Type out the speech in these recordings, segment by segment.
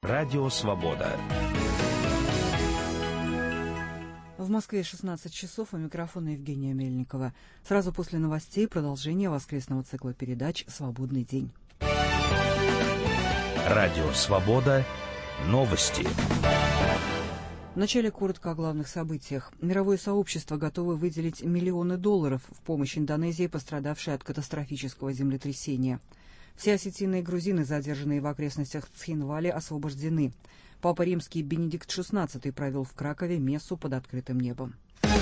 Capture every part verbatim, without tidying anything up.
Радио «Свобода». В Москве шестнадцать часов, у микрофона Евгения Мельникова. Сразу после новостей продолжение воскресного цикла передач «Свободный день». Радио «Свобода». Новости. Вначале коротко о главных событиях. Мировое сообщество готово выделить миллионы долларов в помощь Индонезии, пострадавшей от катастрофического землетрясения. Все осетины и грузины, задержанные в окрестностях Цхинвали, освобождены. Папа Римский Бенедикт шестнадцатый провел в Кракове мессу под открытым небом.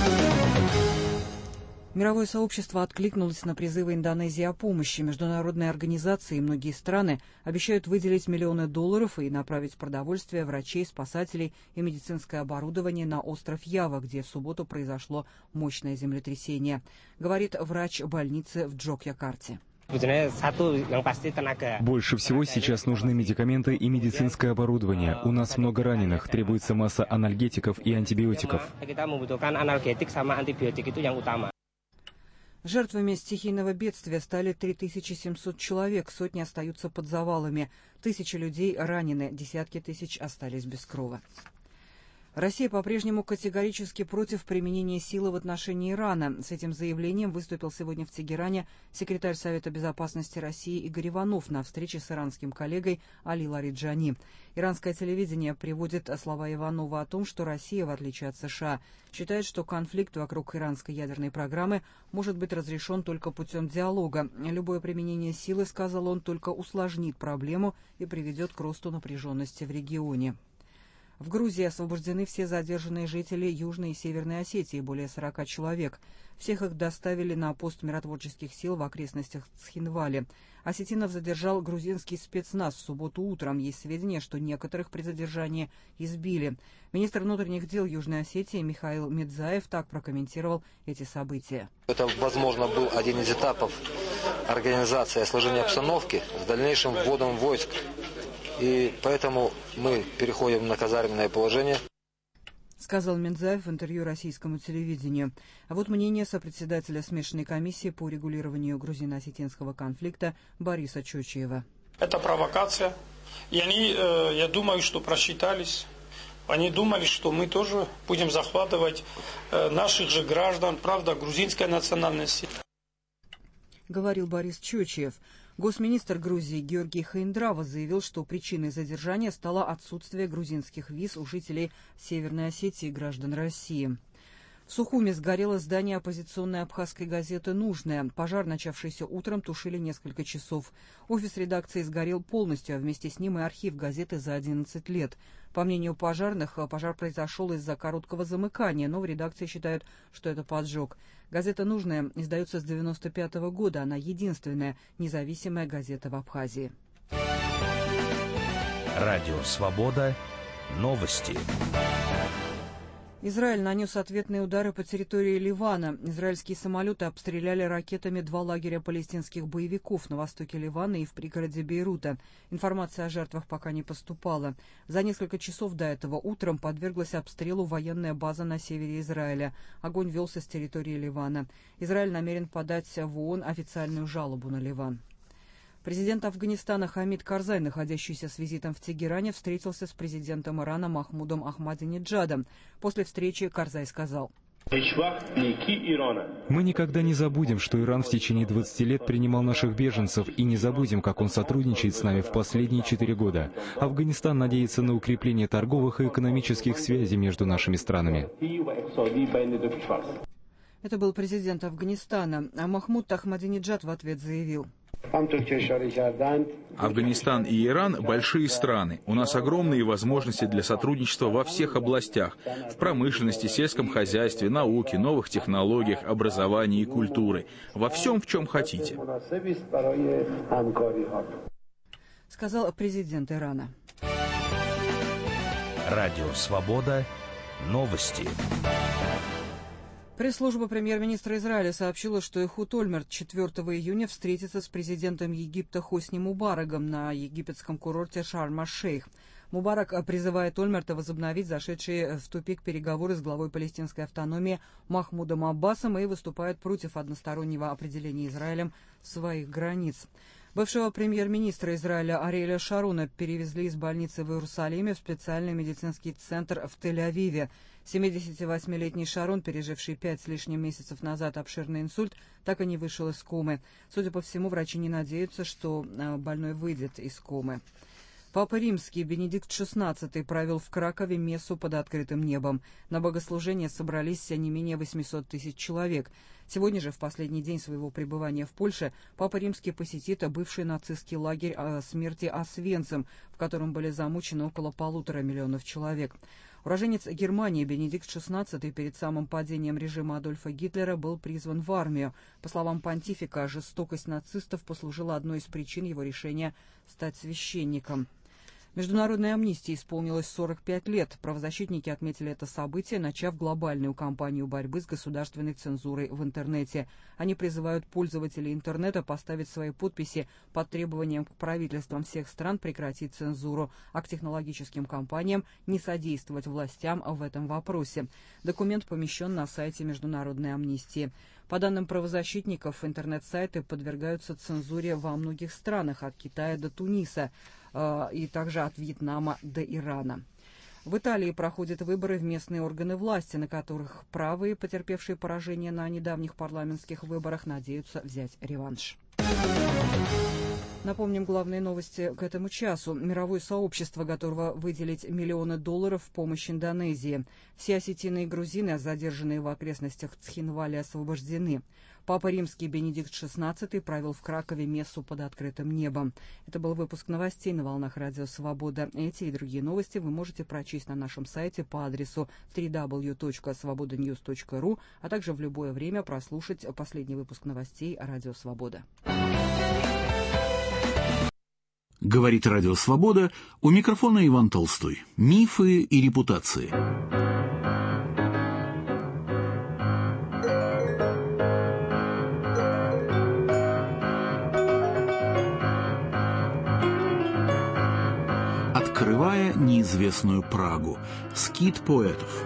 Мировое сообщество откликнулось на призывы Индонезии о помощи. Международные организации и многие страны обещают выделить миллионы долларов и направить продовольствие, врачей, спасателей и медицинское оборудование на остров Ява, где в субботу произошло мощное землетрясение, говорит врач больницы в Джогьякарте. Больше всего сейчас нужны медикаменты и медицинское оборудование. У нас много раненых, требуется масса анальгетиков и антибиотиков. Жертвами стихийного бедствия стали три тысячи семьсот человек, сотни остаются под завалами, тысячи людей ранены, десятки тысяч остались без крова. Россия по-прежнему категорически против применения силы в отношении Ирана. С этим заявлением выступил сегодня в Тегеране секретарь Совета безопасности России Игорь Иванов на встрече с иранским коллегой Али Лариджани. Иранское телевидение приводит слова Иванова о том, что Россия, в отличие от США, считает, что конфликт вокруг иранской ядерной программы может быть разрешен только путем диалога. Любое применение силы, сказал он, только усложнит проблему и приведет к росту напряженности в регионе. В Грузии освобождены все задержанные жители Южной и Северной Осетии, более сорока человек. Всех их доставили на пост миротворческих сил в окрестностях Цхинвали. Осетинов задержал грузинский спецназ в субботу утром. Есть сведения, что некоторых при задержании избили. Министр внутренних дел Южной Осетии Михаил Медзаев так прокомментировал эти события. Это, возможно, был один из этапов организации осложнения обстановки с дальнейшим вводом войск. И поэтому мы переходим на казарменное положение. Сказал Медзаев в интервью российскому телевидению. А вот мнение сопредседателя смешанной комиссии по урегулированию грузино-осетинского конфликта Бориса Чочиева. Это провокация. И они, я думаю, что просчитались. Они думали, что мы тоже будем захватывать наших же граждан, правда, грузинской национальности. Говорил Борис Чочиев. Госминистр Грузии Георгий Хаиндрава заявил, что причиной задержания стало отсутствие грузинских виз у жителей Северной Осетии и граждан России. В Сухуме сгорело здание оппозиционной абхазской газеты «Нужная». Пожар, начавшийся утром, тушили несколько часов. Офис редакции сгорел полностью, а вместе с ним и архив газеты за одиннадцать лет. По мнению пожарных, пожар произошел из-за короткого замыкания, но в редакции считают, что это поджог. Газета «Нужная» издается с девяносто пятого года. Она единственная независимая газета в Абхазии. Радио «Свобода». Новости. Израиль нанес ответные удары по территории Ливана. Израильские самолеты обстреляли ракетами два лагеря палестинских боевиков на востоке Ливана и в пригороде Бейрута. Информация о жертвах пока не поступала. За несколько часов до этого утром подверглась обстрелу военная база на севере Израиля. Огонь велся с территории Ливана. Израиль намерен подать в ООН официальную жалобу на Ливан. Президент Афганистана Хамид Карзай, находящийся с визитом в Тегеране, встретился с президентом Ирана Махмудом Ахмадинеджадом. После встречи Карзай сказал: «Мы никогда не забудем, что Иран в течение двадцати лет принимал наших беженцев, и не забудем, как он сотрудничает с нами в последние четыре года. Афганистан надеется на укрепление торговых и экономических связей между нашими странами». Это был президент Афганистана, а Махмуд Ахмадинеджад в ответ заявил: Афганистан и Иран – большие страны. У нас огромные возможности для сотрудничества во всех областях – в промышленности, сельском хозяйстве, науке, новых технологиях, образовании и культуре. Во всем, в чем хотите. Сказал президент Ирана. Радио «Свобода». Новости. Пресс-служба премьер-министра Израиля сообщила, что Эхуд Ольмерт четвёртого июня встретится с президентом Египта Хосни Мубараком на египетском курорте Шарм-аш-Шейх. Мубарак призывает Ольмерта возобновить зашедшие в тупик переговоры с главой палестинской автономии Махмудом Аббасом и выступает против одностороннего определения Израилем своих границ. Бывшего премьер-министра Израиля Ариэля Шарона перевезли из больницы в Иерусалиме в специальный медицинский центр в Тель-Авиве. семидесятивосьмилетний Шарон, переживший пять с лишним месяцев назад обширный инсульт, так и не вышел из комы. Судя по всему, врачи не надеются, что больной выйдет из комы. Папа Римский Бенедикт шестнадцатый провел в Кракове мессу под открытым небом. На богослужение собрались не менее восемьсот тысяч человек. Сегодня же, в последний день своего пребывания в Польше, Папа Римский посетит бывший нацистский лагерь смерти Освенцим, в котором были замучены около полутора миллионов человек. Уроженец Германии Бенедикт шестнадцатый перед самым падением режима Адольфа Гитлера был призван в армию. По словам понтифика, жестокость нацистов послужила одной из причин его решения стать священником. Международной амнистии исполнилось сорок пять лет. Правозащитники отметили это событие, начав глобальную кампанию борьбы с государственной цензурой в интернете. Они призывают пользователей интернета поставить свои подписи под требованием к правительствам всех стран прекратить цензуру, а к технологическим компаниям не содействовать властям в этом вопросе. Документ помещен на сайте Международной амнистии. По данным правозащитников, интернет-сайты подвергаются цензуре во многих странах, от Китая до Туниса, э, и также от Вьетнама до Ирана. В Италии проходят выборы в местные органы власти, на которых правые, потерпевшие поражение на недавних парламентских выборах, надеются взять реванш. Напомним главные новости к этому часу. Мировое сообщество готово выделить миллионы долларов в помощь Индонезии. Все осетины и грузины, задержанные в окрестностях Цхинвали, освобождены. Папа Римский Бенедикт шестнадцатый провел в Кракове мессу под открытым небом. Это был выпуск новостей на волнах Радио Свобода. Эти и другие новости вы можете прочесть на нашем сайте по адресу дабл ю дабл ю дабл ю точка свобода ньюс точка ру, а также в любое время прослушать последний выпуск новостей Радио Свобода. Говорит Радио Свобода, у микрофона Иван Толстой. Мифы и репутации. Открывая неизвестную Прагу. Скит поэтов.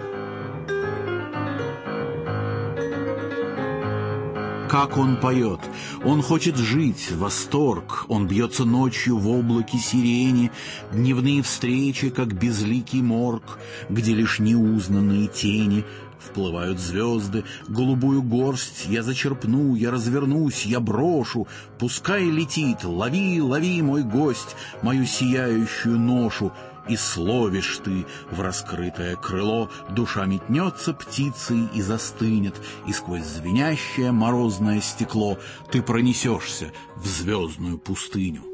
Как он поет! Он хочет жить, восторг, он бьется ночью в облаке сирени, дневные встречи, как безликий морг, где лишь неузнанные тени. Вплывают звезды, голубую горсть я зачерпну, я развернусь, я брошу, пускай летит, лови, лови, мой гость, мою сияющую ношу. И словишь ты в раскрытое крыло, душа метнется птицей и застынет, и сквозь звенящее морозное стекло ты пронесешься в звездную пустыню.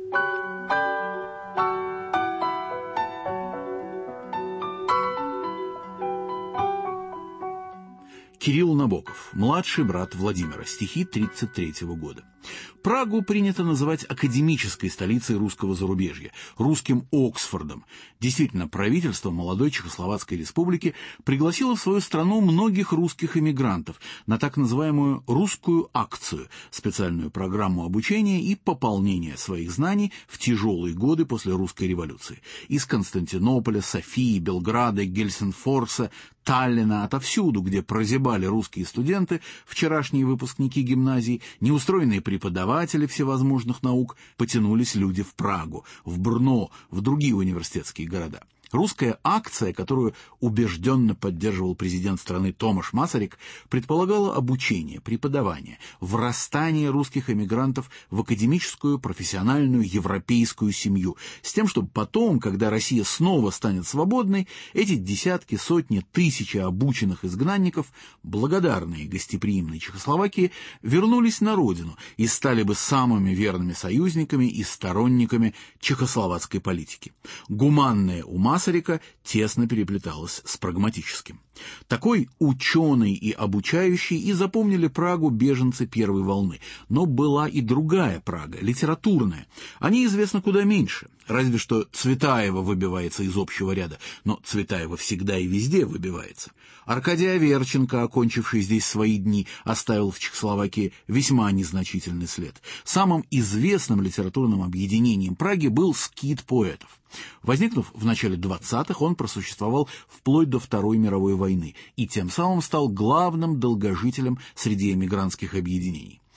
Кирилл Набоков, младший брат Владимира, стихи тридцать третьего года. Прагу принято называть академической столицей русского зарубежья, русским Оксфордом. Действительно, правительство молодой Чехословацкой республики пригласило в свою страну многих русских эмигрантов на так называемую «русскую акцию», специальную программу обучения и пополнения своих знаний в тяжелые годы после русской революции. Из Константинополя, Софии, Белграда, Гельсинфорса, Таллина, отовсюду, где прозябали русские студенты, вчерашние выпускники гимназий, неустроенные преподаватели всевозможных наук, потянулись люди в Прагу, в Брно, в другие университетские города. Русская акция, которую убежденно поддерживал президент страны Томаш Масарик, предполагала обучение, преподавание, врастание русских эмигрантов в академическую, профессиональную, европейскую семью, с тем, чтобы потом, когда Россия снова станет свободной, эти десятки, сотни, тысячи обученных изгнанников, благодарные гостеприимной Чехословакии, вернулись на родину и стали бы самыми верными союзниками и сторонниками чехословацкой политики. Гуманная ума Масарика тесно переплеталась с прагматическим. Такой ученый и обучающий и запомнили Прагу беженцы первой волны. Но была и другая Прага, литературная. О ней известно куда меньше. Разве что Цветаева выбивается из общего ряда, но Цветаева всегда и везде выбивается. Аркадий Аверченко, окончивший здесь свои дни, оставил в Чехословакии весьма незначительный след. Самым известным литературным объединением Праги был скит поэтов. Возникнув в начале двадцатых, он просуществовал вплоть до Второй мировой войны и тем самым стал главным долгожителем среди эмигрантских объединений.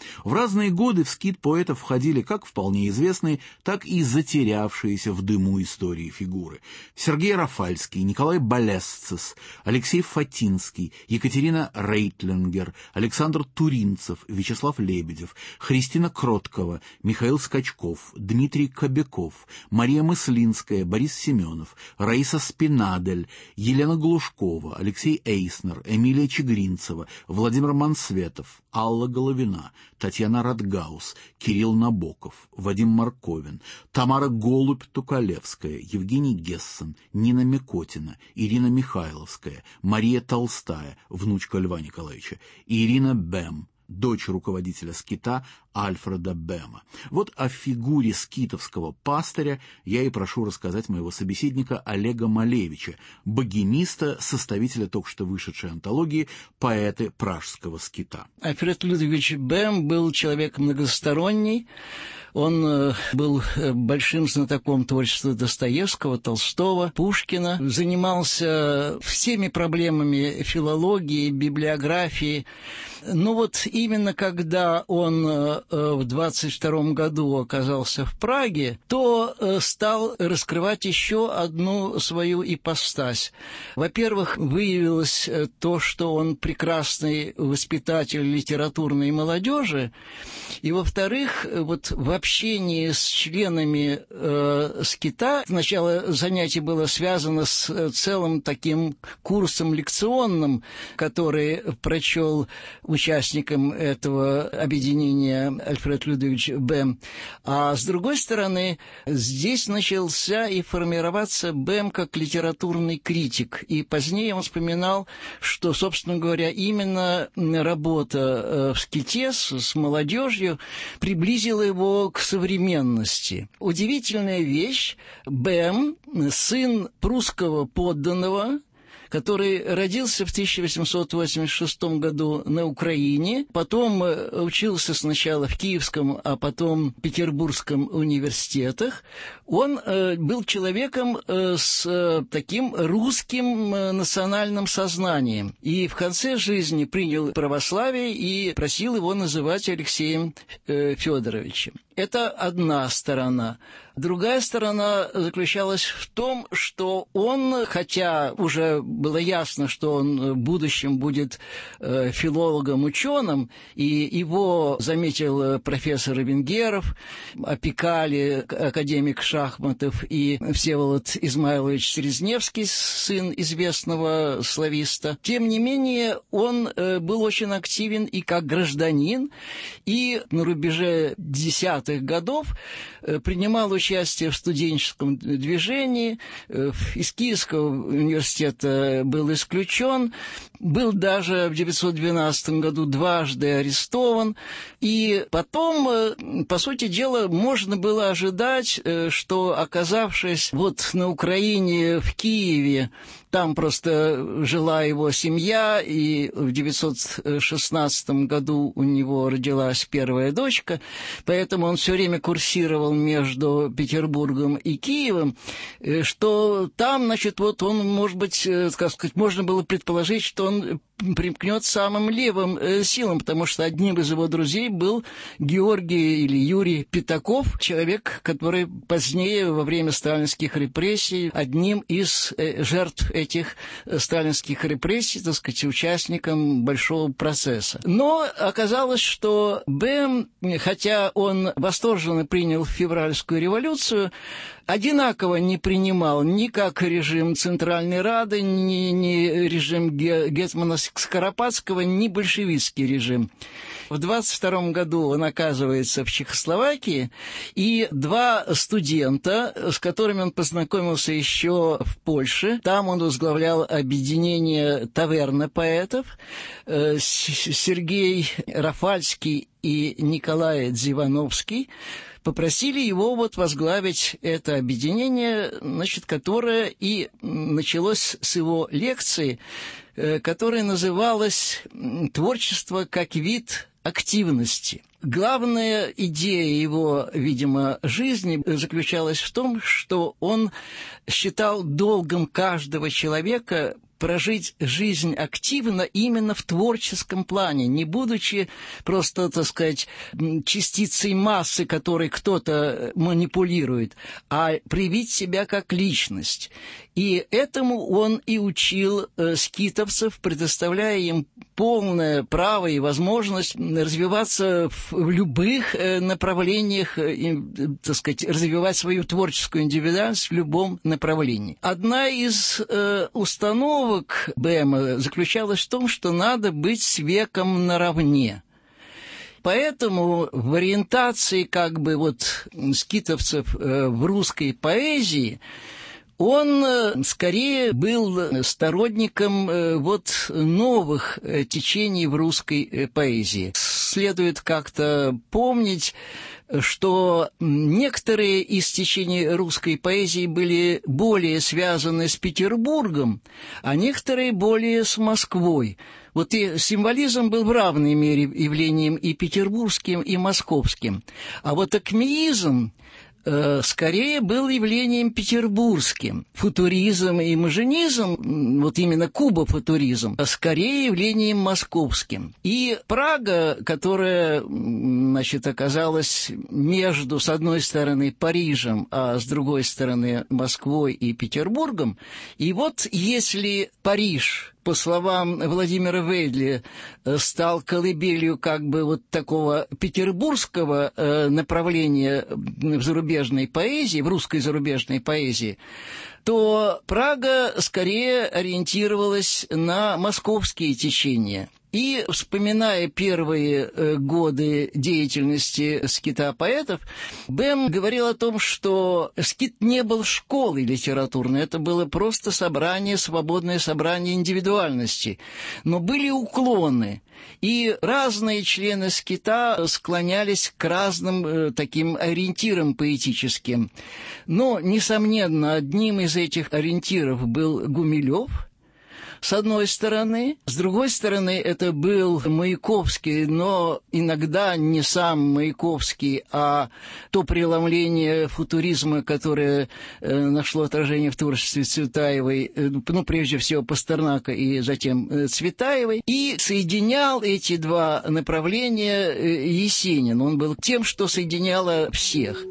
В разные годы в скит поэтов входили как вполне известные, так и затерявшиеся в дыму истории фигуры. Сергей Рафальский, Николай Болесцес, Алексей Фатинский, Екатерина Рейтлингер, Александр Туринцев, Вячеслав Лебедев, Христина Кроткова, Михаил Скачков, Дмитрий Кобяков, Мария Мыслинская, Борис Семенов, Раиса Спинадель, Елена Глушкова, Алексей Эйснер, Эмилия Чигринцева, Владимир Мансветов, Алла Головина, Татьяна Радгаус, Кирилл Набоков, Вадим Марковин, Тамара Голубь-Тукалевская, Евгений Гессен, Нина Микотина, Ирина Михайловская, Мария Толстая, внучка Льва Николаевича, и Ирина Бэм, дочь руководителя скита Альфреда Бэма. Вот о фигуре скитовского пастыря я и прошу рассказать моего собеседника Олега Малевича, богемиста, составителя только что вышедшей антологии «Поэты пражского скита». Альфред Людвигович Бэм был человек многосторонний. Он был большим знатоком творчества Достоевского, Толстого, Пушкина, занимался всеми проблемами филологии, библиографии. Но вот именно когда он в двадцать втором году оказался в Праге, то стал раскрывать еще одну свою ипостась. Во-первых, выявилось то, что он прекрасный воспитатель литературной молодежи, и, во-вторых, вот в общении с членами э, скита сначала занятие было связано с целым таким курсом лекционным, который прочел участникам этого объединения Альфред Людвигович Бэм. А с другой стороны, здесь начался и формироваться Бэм как литературный критик. И позднее он вспоминал, что, собственно говоря, именно работа в ските с, с молодежью приблизила его к современности. Удивительная вещь. Бэм, сын прусского подданного, который родился в тысяча восемьсот восемьдесят шестом году на Украине, потом учился сначала в Киевском, а потом в Петербургском университетах. Он э, был человеком э, с э, таким русским э, национальным сознанием. И в конце жизни принял православие и просил его называть Алексеем э, Федоровичем. Это одна сторона. Другая сторона заключалась в том, что он, хотя уже было ясно, что он в будущем будет э, филологом-ученым, и его заметил профессор Венгеров, опекали академик Шахматов и Всеволод Измайлович Селезневский, сын известного слависта. Тем не менее, он э, был очень активен и как гражданин, и на рубеже десятых годов э, принимал участие в студенческом движении, э, из Киевского университета был исключен, был даже в девятьсот двенадцатом году дважды арестован, и потом, по сути дела, можно было ожидать, что, оказавшись вот на Украине, в Киеве, там просто жила его семья, и в девятьсот шестнадцатом году у него родилась первая дочка, поэтому он все время курсировал между Петербургом и Киевом, что там, значит, вот он, может быть, как сказать, можно было предположить, что он примкнет самым левым э, силам, потому что одним из его друзей был Георгий или Юрий Пятаков, человек, который позднее, во время сталинских репрессий, одним из э, жертв этих э, сталинских репрессий, так сказать, участником большого процесса. Но оказалось, что Бэм, хотя он восторженно принял февральскую революцию, одинаково не принимал ни как режим Центральной Рады, ни, ни режим гетмана Скоропадского, ни большевистский режим. В двадцать втором году он оказывается в Чехословакии, и два студента, с которыми он познакомился еще в Польше, там он возглавлял объединение таверна поэтов, Сергей Рафальский и Николай Дзивановский, попросили его вот возглавить это объединение, значит, которое и началось с его лекции, которая называлась «Творчество как вид активности». Главная идея его, видимо, жизни заключалась в том, что он считал долгом каждого человека прожить жизнь активно именно в творческом плане, не будучи просто, так сказать, частицей массы, которой кто-то манипулирует, а привить себя как личность. И этому он и учил э, скитовцев, предоставляя им полное право и возможность развиваться в, в любых э, направлениях, э, и, так сказать, развивать свою творческую индивидуальность в любом направлении. Одна из э, установок Бэма заключалась в том, что надо быть с веком наравне. Поэтому в ориентации как бы вот скитовцев э, в русской поэзии он скорее был сторонником вот новых течений в русской поэзии. Следует как-то помнить, что некоторые из течений русской поэзии были более связаны с Петербургом, а некоторые более с Москвой. Вот и символизм был в равной мере явлением и петербургским, и московским. А вот акмеизм скорее был явлением петербургским. Футуризм и имажинизм, вот именно кубофутуризм, скорее явлением московским. И Прага, которая, значит, оказалась между, с одной стороны, Парижем, а с другой стороны, Москвой и Петербургом, и вот если Париж, по словам Владимира Вейдли, стал колыбелью как бы вот такого петербургского направления в зарубежной поэзии, в русской зарубежной поэзии, то Прага скорее ориентировалась на московские течения. И, вспоминая первые э, годы деятельности скита-поэтов, Бэм говорил о том, что скит не был школой литературной, это было просто собрание, свободное собрание индивидуальности. Но были уклоны, и разные члены скита склонялись к разным э, таким ориентирам поэтическим. Но, несомненно, одним из этих ориентиров был Гумилев, с одной стороны. С другой стороны, это был Маяковский, но иногда не сам Маяковский, а то преломление футуризма, которое э, нашло отражение в творчестве Цветаевой, э, ну, прежде всего, Пастернака и затем э, Цветаевой, и соединял эти два направления э, Есенин. Он был тем, что соединяло всех.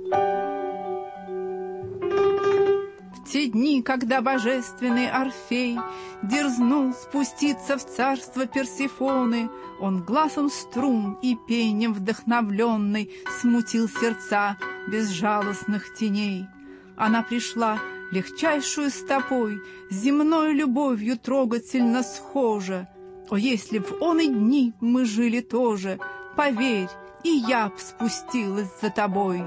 В те дни, когда божественный Орфей дерзнул спуститься в царство Персефоны, он гласом струн и пением вдохновленный смутил сердца безжалостных теней. Она пришла легчайшую стопой, земной любовью трогательно схожа. О, если в оны дни мы жили тоже, поверь, и я б спустилась за тобой.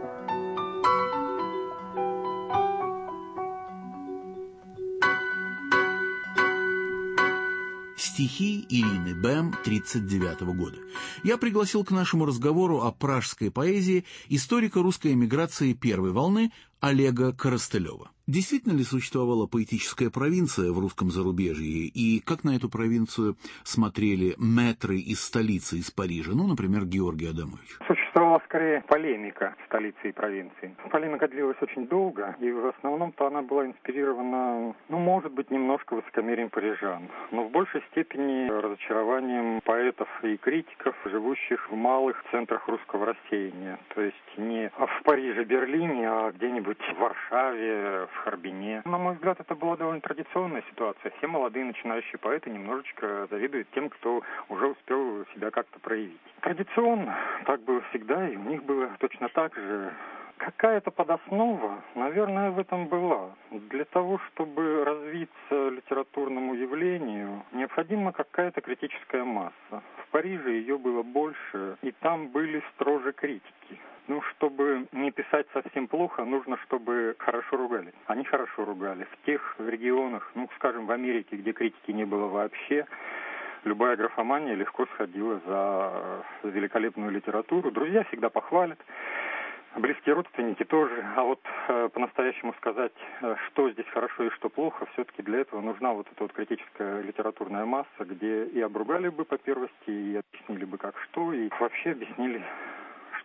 Стихи Ирины Бэм тридцать девятого года. Я пригласил к нашему разговору о пражской поэзии историка русской эмиграции первой волны Олега Коростылева. Действительно ли существовала поэтическая провинция в русском зарубежье, и как на эту провинцию смотрели мэтры из столицы, из Парижа, ну, например, Георгий Адамович? Существовала скорее полемика столицы и провинции. Полемика длилась очень долго, и в основном-то она была инспирирована, ну, может быть, немножко высокомерием парижан, но в большей степени разочарованием поэтов и критиков, живущих в малых центрах русского рассеяния. То есть не в Париже, Берлине, а где-нибудь в Варшаве, в Харбине. На мой взгляд, это была довольно традиционная ситуация. Все молодые начинающие поэты немножечко завидуют тем, кто уже успел себя как-то проявить. Традиционно, так было всегда, и у них было точно так же. Какая-то подоснова, наверное, в этом была. Для того, чтобы развиться литературному явлению, необходима какая-то критическая масса. В Париже ее было больше, и там были строже критики. Ну, чтобы не писать совсем плохо, нужно, чтобы хорошо ругали. Они хорошо ругали. В тех регионах, ну, скажем, в Америке, где критики не было вообще, любая графомания легко сходила за великолепную литературу. Друзья всегда похвалят. Близкие родственники тоже. А вот э, по-настоящему сказать, э, что здесь хорошо и что плохо, все-таки для этого нужна вот эта вот критическая литературная масса, где и обругали бы по первости, и объяснили бы как что, и вообще объяснили, что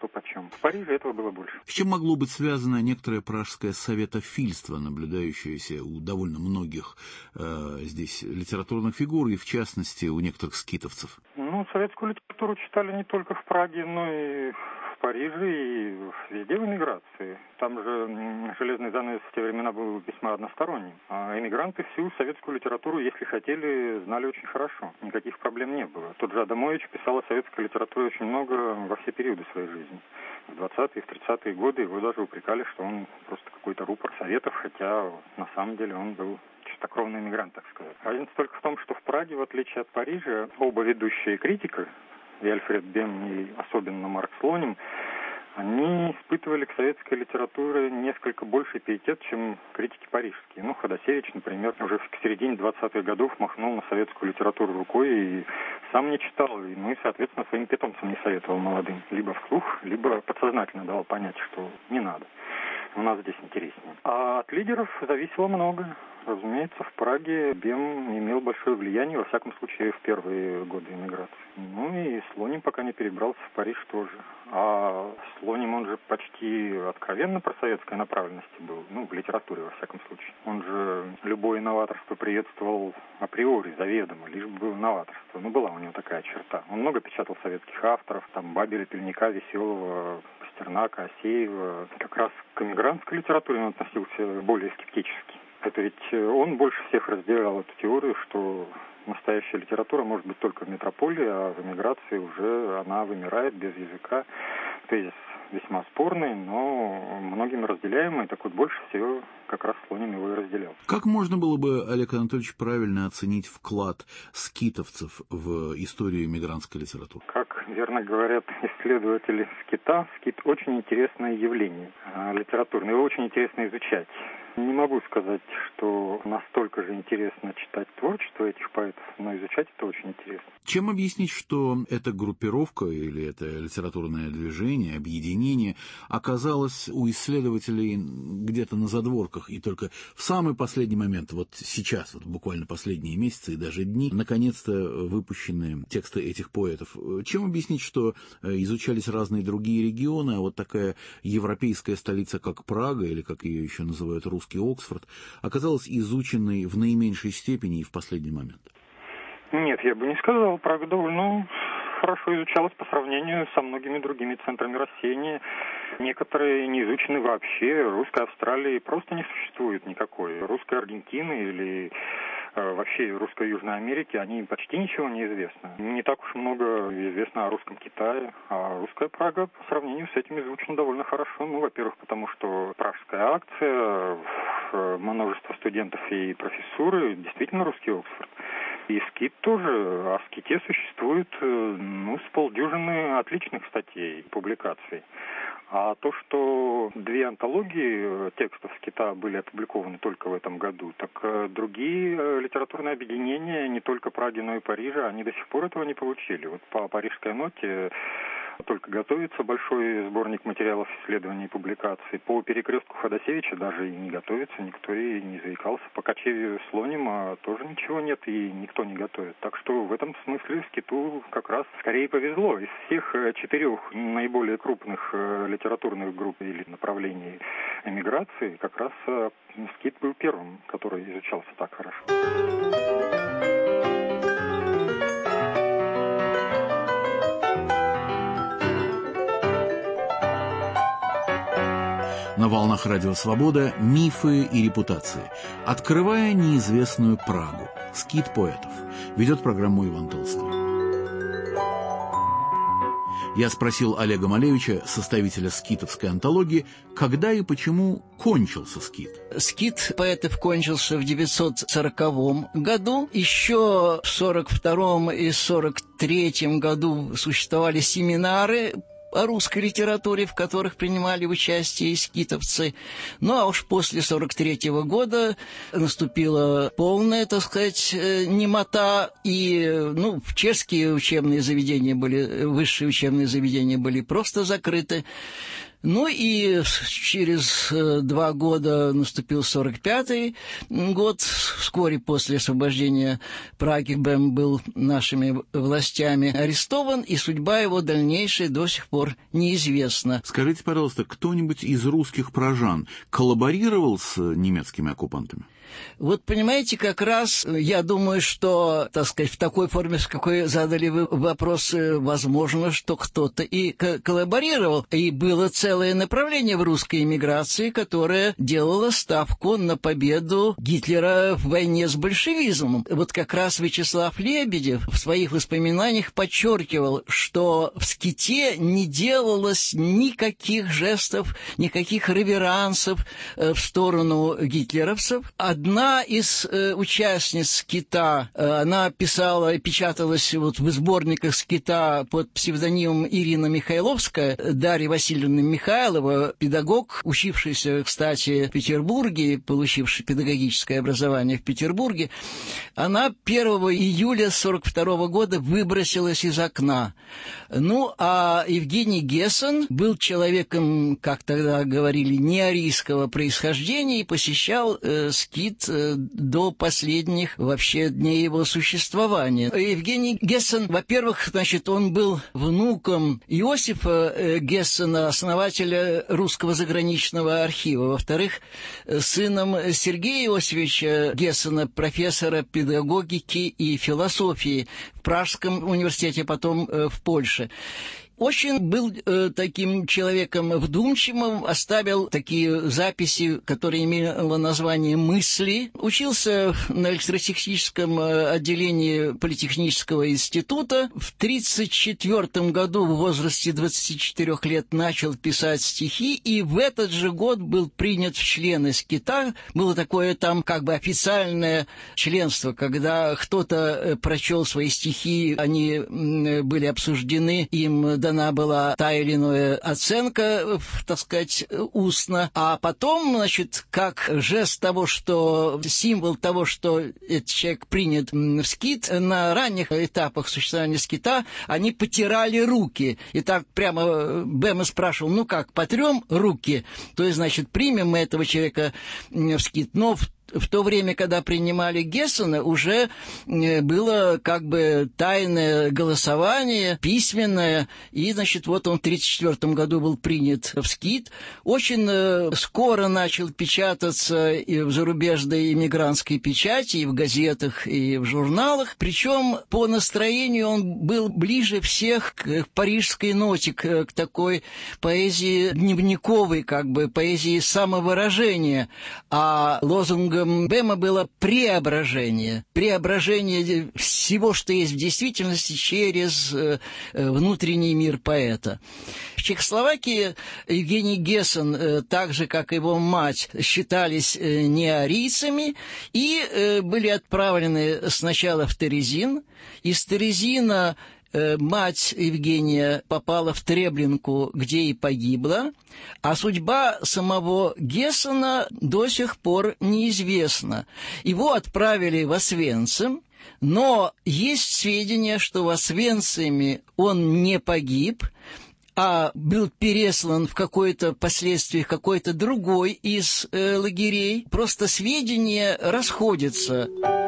что почем. В Париже этого было больше. С чем могло быть связано некоторое пражское советофильство, наблюдающееся у довольно многих э, здесь литературных фигур, и в частности у некоторых скитовцев? Ну, советскую литературу читали не только в Праге, но и в Париже, и везде в эмиграции. Там же железный занавес в те времена был весьма односторонним. А эмигранты всю советскую литературу, если хотели, знали очень хорошо. Никаких проблем не было. Тот же Адамович писал о советской литературе очень много во все периоды своей жизни. В двадцатые, в тридцатые годы его даже упрекали, что он просто какой-то рупор советов, хотя на самом деле он был чистокровный эмигрант, так сказать. Разница только в том, что в Праге, в отличие от Парижа, оба ведущие критика, и Альфред Бем, и особенно Марк Слоним, они испытывали к советской литературе несколько больший пиетет, чем критики парижские. Ну, Ходосевич, например, уже к середине двадцатых годов махнул на советскую литературу рукой и сам не читал, ну и, соответственно, своим питомцам не советовал молодым. Либо вслух, либо подсознательно давал понять, что не надо. У нас здесь интереснее. А от лидеров зависело многое. Разумеется, в Праге Бем имел большое влияние, во всяком случае, в первые годы эмиграции. Ну и Слоним пока не перебрался в Париж тоже. А Слоним, он же почти откровенно просоветской направленности был, ну, в литературе, во всяком случае. Он же любое новаторство приветствовал априори, заведомо, лишь бы было новаторство. Ну, была у него такая черта. Он много печатал советских авторов, там, Бабеля, Пельника, Веселого, Пастернака, Асеева. Как раз к эмигрантской литературе он относился более скептически. Это ведь он больше всех разделял эту теорию, что настоящая литература может быть только в метрополии, а в эмиграции уже она вымирает без языка. Тезис весьма спорный, но многими разделяемый. Так вот, больше всего как раз Слоним его и разделял. Как можно было бы, Олег Анатольевич, правильно оценить вклад скитовцев в историю эмигрантской литературы? Как верно говорят исследователи скита, скит очень интересное явление литературное, его очень интересно изучать. Не могу сказать, что настолько же интересно читать творчество этих поэтов, но изучать это очень интересно. Чем объяснить, что эта группировка или это литературное движение, объединение оказалось у исследователей где-то на задворках, и только в самый последний момент, вот сейчас, вот буквально последние месяцы и даже дни, наконец-то выпущены тексты этих поэтов? Чем объяснить, что изучались разные другие регионы, а вот такая европейская столица, как Прага, или как ее еще называют русские, Оксфорд, оказалась изученной в наименьшей степени и в последний момент? Нет, я бы не сказал. Прага довольно хорошо изучалась по сравнению со многими другими центрами рассеяния. Некоторые не изучены вообще. Русской Австралии просто не существует никакой. Русской Аргентины или вообще русской Южной Америки, они почти ничего не известно. Не так уж много известно о русском Китае, а русская Прага по сравнению с этим изучена довольно хорошо. Ну, во-первых, потому что пражская акция, множество студентов и профессуры, действительно русский Оксфорд. И скит тоже. О ските существует, ну, с полдюжины отличных статей, публикаций. А то, что две антологии текстов скита были опубликованы только в этом году, так другие литературные объединения, не только Праги, но и Парижа, они до сих пор этого не получили. Вот по парижской ноте только готовится большой сборник материалов исследований и публикаций. По перекрестку Ходосевича даже и не готовится, никто и не заикался. По кочевью Слонима тоже ничего нет и никто не готовит. Так что в этом смысле скиту как раз скорее повезло. Из всех четырех наиболее крупных литературных групп или направлений эмиграции как раз скит был первым, который изучался так хорошо. На волнах Радио Свобода «Мифы и репутации». Открывая неизвестную Прагу. Скит поэтов. Ведет программу Иван Толстой. Я спросил Олега Малевича, составителя скитовской антологии, когда и почему кончился скит. Скит поэтов кончился в девятьсот сороковом году. Еще в сорок втором и сорок третьем году существовали семинары о русской литературе, в которых принимали участие скитовцы. Ну, а уж после сорок третьего года наступила полная, так сказать, немота, и, ну, чешские учебные заведения были, высшие учебные заведения были просто закрыты. Ну и через два года наступил сорок пятый год. Вскоре после освобождения Праги Бэм был нашими властями арестован, и судьба его дальнейшая до сих пор неизвестна. Скажите, пожалуйста, кто-нибудь из русских пражан коллаборировал с немецкими оккупантами? Вот понимаете, как раз я думаю, что, так сказать, в такой форме, с какой задали вы вопрос, возможно, что кто-то и коллаборировал. И было целое направление в русской эмиграции, которое делало ставку на победу Гитлера в войне с большевизмом. Вот как раз Вячеслав Лебедев в своих воспоминаниях подчеркивал, что в Ските не делалось никаких жестов, никаких реверансов в сторону гитлеровцев. Одна из э, участниц Скита, э, она писала, печаталась вот в сборниках Скита под псевдонимом Ирина Михайловская, Дарья Васильевна Михайлова, педагог, учившийся, кстати, в Петербурге, получивший педагогическое образование в Петербурге. Она первого июля сорок второго года выбросилась из окна. Ну, а Евгений Гессен был человеком, как тогда говорили, неарийского происхождения и посещал э, Скит до последних вообще дней его существования. Евгений Гессен, во-первых, значит, он был внуком Иосифа Гессена, основателя Русского заграничного архива. Во-вторых, сыном Сергея Иосифовича Гессена, профессора педагогики и философии в Пражском университете, потом в Польше. Очень был э, таким человеком вдумчивым, оставил такие записи, которые имели название «Мысли». Учился на электротехническом отделении Политехнического института. В тридцать четвёртом году в возрасте двадцати четырёх лет начал писать стихи, и в этот же год был принят в члены Скита. Было такое там как бы официальное членство, когда кто-то прочел свои стихи, они были обсуждены, им дана была та или иная оценка, так сказать, устно, а потом, значит, как жест того, что символ того, что этот человек принят в Скит, на ранних этапах существования Скита они потирали руки. И так прямо Бэм спрашивал, ну как, потрем руки? То есть, значит, примем мы этого человека в Скит. Но в В то время, когда принимали Гессена, уже было как бы тайное голосование, письменное, и, значит, вот он в тридцать четвёртом году был принят в Скит. Очень скоро начал печататься и в зарубежной эмигрантской печати, и в газетах, и в журналах. Причем по настроению он был ближе всех к парижской ноте, к, к такой поэзии дневниковой, как бы поэзии самовыражения, а лозунгом Бэма было преображение. Преображение всего, что есть в действительности, через э, внутренний мир поэта. В Чехословакии Евгений Гессен, э, так же, как его мать, считались э, неарийцами и э, были отправлены сначала в Терезин. Из Терезина мать Евгения попала в Треблинку, где и погибла, а судьба самого Гессена до сих пор неизвестна. Его отправили в Освенцим, но есть сведения, что в Освенциме он не погиб, а был переслан в какой-то впоследствии какой-то другой из э, лагерей. Просто сведения расходятся.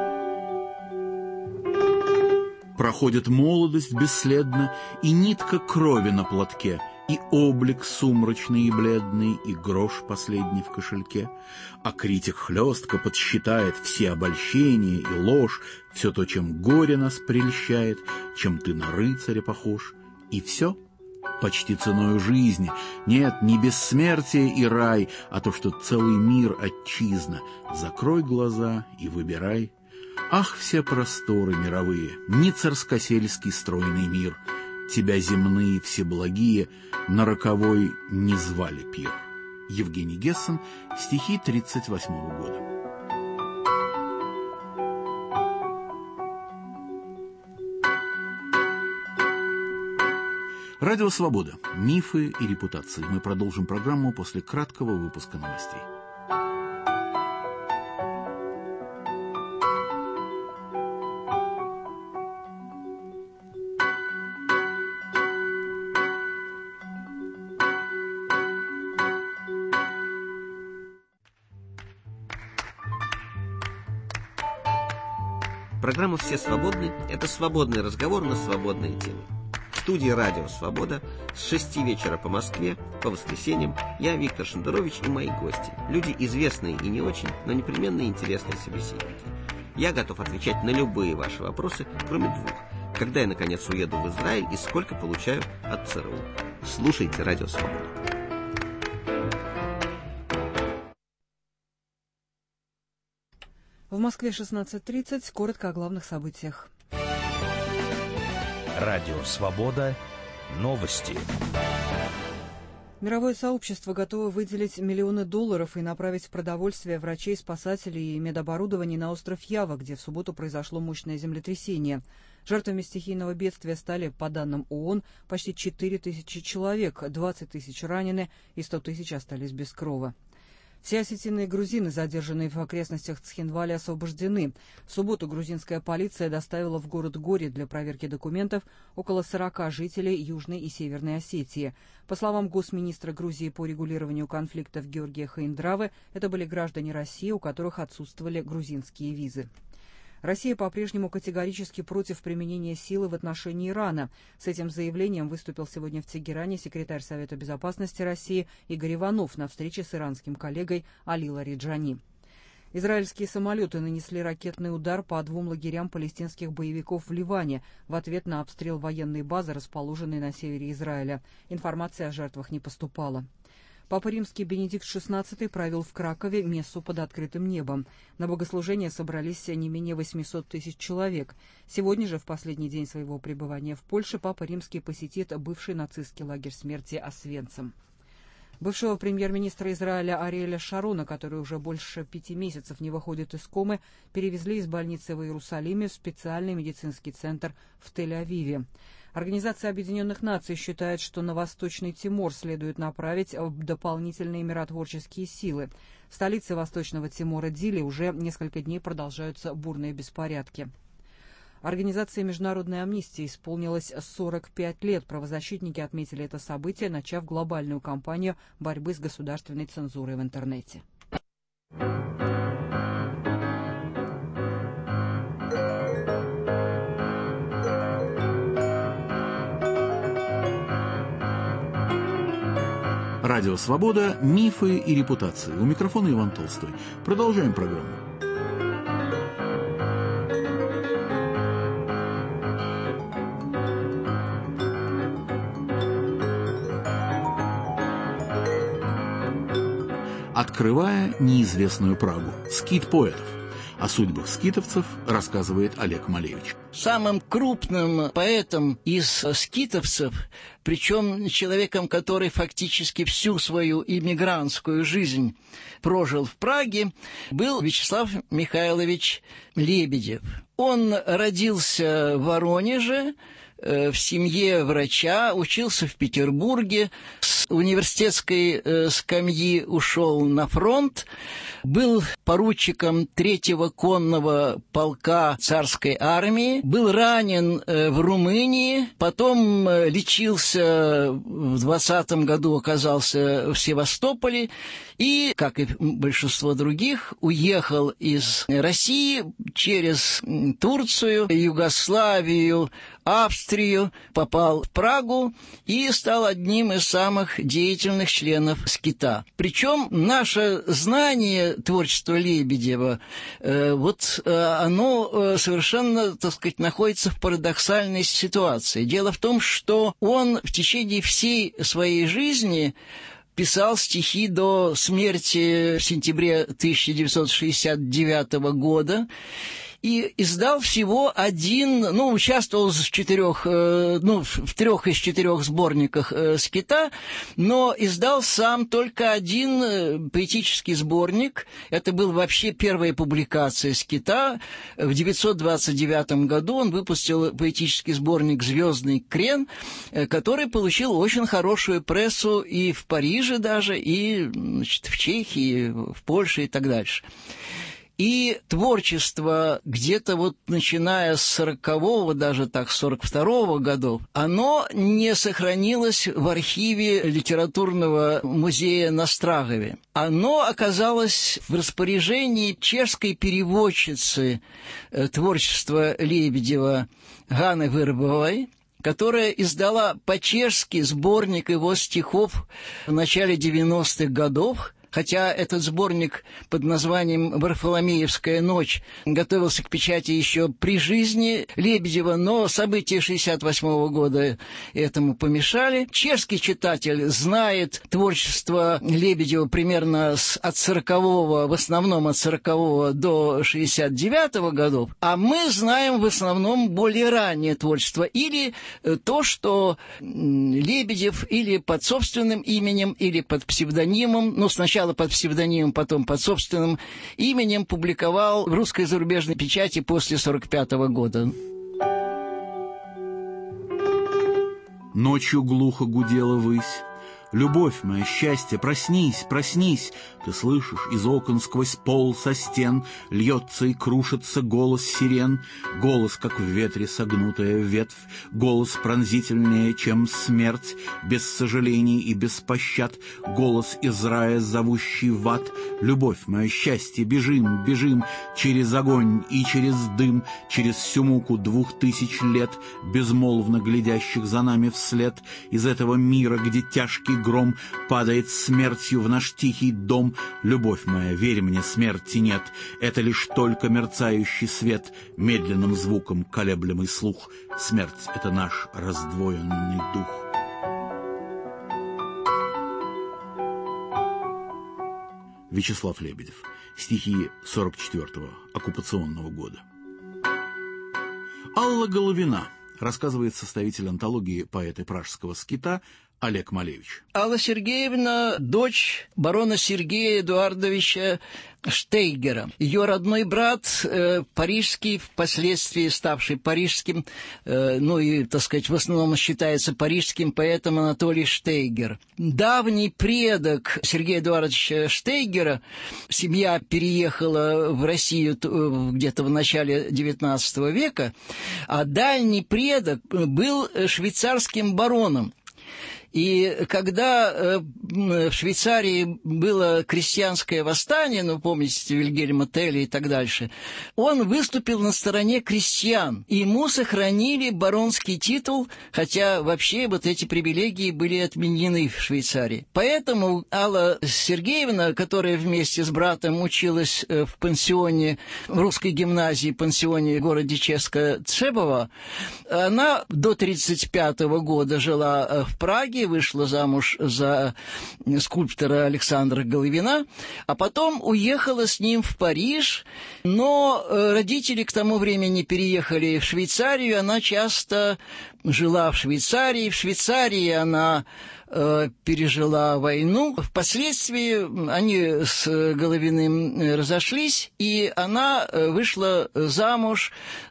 Проходит молодость бесследно, и нитка крови на платке, и облик сумрачный и бледный, и грош последний в кошельке. А критик хлестко подсчитает все обольщения и ложь, все то, чем горе нас прельщает, чем ты на рыцаря похож, и все почти ценою жизни. Нет, не бессмертие и рай, а то, что целый мир отчизна. Закрой глаза и выбирай. Ах, все просторы мировые, ни царскосельский стройный мир, тебя земные всеблагие на роковой не звали пир. Евгений Гессен, стихи тридцать восьмого года. Радио «Свобода». Мифы и репутации. Мы продолжим программу после краткого выпуска новостей. Программа «Все свободны» — это свободный разговор на свободные темы. В студии «Радио Свобода» с шести вечера по Москве, по воскресеньям, я, Виктор Шендерович, и мои гости. Люди известные и не очень, но непременно интересные собеседники. Я готов отвечать на любые ваши вопросы, кроме двух. Когда я, наконец, уеду в Израиль и сколько получаю от ЦРУ. Слушайте «Радио Свобода». В Москве шестнадцать тридцать. Коротко о главных событиях. Радио «Свобода». Новости. Мировое сообщество готово выделить миллионы долларов и направить продовольствие, врачей, спасателей и медоборудование на остров Ява, где в субботу произошло мощное землетрясение. Жертвами стихийного бедствия стали, по данным ООН, почти четыре тысячи человек, двадцать тысяч ранены и сто тысяч остались без крова. Все осетины и грузины, задержанные в окрестностях Цхинвали, освобождены. В субботу грузинская полиция доставила в город Гори для проверки документов около сорока жителей Южной и Северной Осетии. По словам госминистра Грузии по регулированию конфликтов Георгия Хаиндравы, это были граждане России, у которых отсутствовали грузинские визы. Россия по-прежнему категорически против применения силы в отношении Ирана. С этим заявлением выступил сегодня в Тегеране секретарь Совета безопасности России Игорь Иванов на встрече с иранским коллегой Али Лариджани. Израильские самолеты нанесли ракетный удар по двум лагерям палестинских боевиков в Ливане в ответ на обстрел военной базы, расположенной на севере Израиля. Информация о жертвах не поступала. Папа Римский Бенедикт шестнадцатый провел в Кракове мессу под открытым небом. На богослужение собрались не менее восемьсот тысяч человек. Сегодня же, в последний день своего пребывания в Польше, Папа Римский посетит бывший нацистский лагерь смерти Освенцим. Бывшего премьер-министра Израиля Ариэля Шарона, который уже больше пяти месяцев не выходит из комы, перевезли из больницы в Иерусалиме в специальный медицинский центр в Тель-Авиве. Организация Объединенных Наций считает, что на Восточный Тимор следует направить дополнительные миротворческие силы. В столице Восточного Тимора Дили уже несколько дней продолжаются бурные беспорядки. Организации Международной амнистии исполнилось сорок пять лет. Правозащитники отметили это событие, начав глобальную кампанию борьбы с государственной цензурой в интернете. Радио «Свобода. Мифы и репутации». У микрофона Иван Толстой. Продолжаем программу. Открывая неизвестную Прагу. Скит поэтов. О судьбах скитовцев рассказывает Олег Малевич. Самым крупным поэтом из скитовцев, причем человеком, который фактически всю свою иммигрантскую жизнь прожил в Праге, был Вячеслав Михайлович Лебедев. Он родился в Воронеже, в семье врача, учился в Петербурге, с университетской э, скамьи ушел на фронт, был поручиком третьего конного полка царской армии, был ранен э, в Румынии, потом э, лечился в двадцатом году, оказался в Севастополе и, как и большинство других, уехал из России через Турцию, Югославию, Австрию, попал в Прагу и стал одним из самых деятельных членов скита. Причем наше знание творчества Лебедева, э, вот э, оно э, совершенно, так сказать, находится в парадоксальной ситуации. Дело в том, что он в течение всей своей жизни писал стихи до смерти в сентябре тысяча девятьсот шестьдесят девятого года, и издал всего один, ну, участвовал в четырех, ну, в трех из четырех сборниках скита, но издал сам только один поэтический сборник. Это был вообще первая публикация скита. В девятьсот двадцать девятом году он выпустил поэтический сборник «Звездный крен», который получил очень хорошую прессу и в Париже даже, и, значит, в Чехии, в Польше и так дальше. И творчество где-то вот начиная с сорокового, даже так, сорок второго годов, оно не сохранилось в архиве литературного музея на Страгове. Оно оказалось в распоряжении чешской переводчицы творчества Лебедева Ганны Вырбовой, которая издала по-чешски сборник его стихов в начале девяностых годов, хотя этот сборник под названием «Варфоломеевская ночь» готовился к печати еще при жизни Лебедева, но события шестьдесят восьмого года этому помешали. Чешский читатель знает творчество Лебедева примерно с, от сорокового, в основном от сорокового до шестьдесят девятого годов, а мы знаем в основном более раннее творчество, или то, что Лебедев или под собственным именем, или под псевдонимом, ну, сначала под псевдонимом, потом под собственным именем публиковал в русской и зарубежной печати после сорок пятого года. Ночью глухо гудела высь. Любовь моя, счастье, проснись, проснись. Ты слышишь, из окон сквозь пол со стен льется и крушится голос сирен. Голос, как в ветре согнутая ветвь, голос пронзительнее, чем смерть, без сожалений и без пощад, голос из рая, зовущий в ад. Любовь моя, счастье, бежим, бежим через огонь и через дым, через всю муку двух тысяч лет, безмолвно глядящих за нами вслед, из этого мира, где тяжкий гром падает смертью в наш тихий дом. Любовь моя, верь мне, смерти нет, это лишь только мерцающий свет, медленным звуком колеблемый слух. Смерть — это наш раздвоенный дух. Вячеслав Лебедев. Стихи сорок четвёртого оккупационного года. Алла Головина, рассказывает составитель антологии поэта пражского скита Олег Малевич. Алла Сергеевна – дочь барона Сергея Эдуардовича Штейгера. Ее родной брат, э, парижский, впоследствии ставший парижским, э, ну и, так сказать, в основном считается парижским поэтом Анатолий Штейгер. Давний предок Сергея Эдуардовича Штейгера, семья переехала в Россию где-то в начале девятнадцатого века, а дальний предок был швейцарским бароном. И когда э, в Швейцарии было крестьянское восстание, ну, помните, Вильгельма Телля и так дальше, он выступил на стороне крестьян. И ему сохранили баронский титул, хотя вообще вот эти привилегии были отменены в Швейцарии. Поэтому Алла Сергеевна, которая вместе с братом училась в пансионе, в русской гимназии, пансионе в городе Ческа-Цебова, она до тридцать пятого года жила в Праге, вышла замуж за скульптора Александра Головина, а потом уехала с ним в Париж, но родители к тому времени переехали в Швейцарию, она часто жила в Швейцарии, в Швейцарии она э, пережила войну. Впоследствии они с Головиным разошлись, и она вышла замуж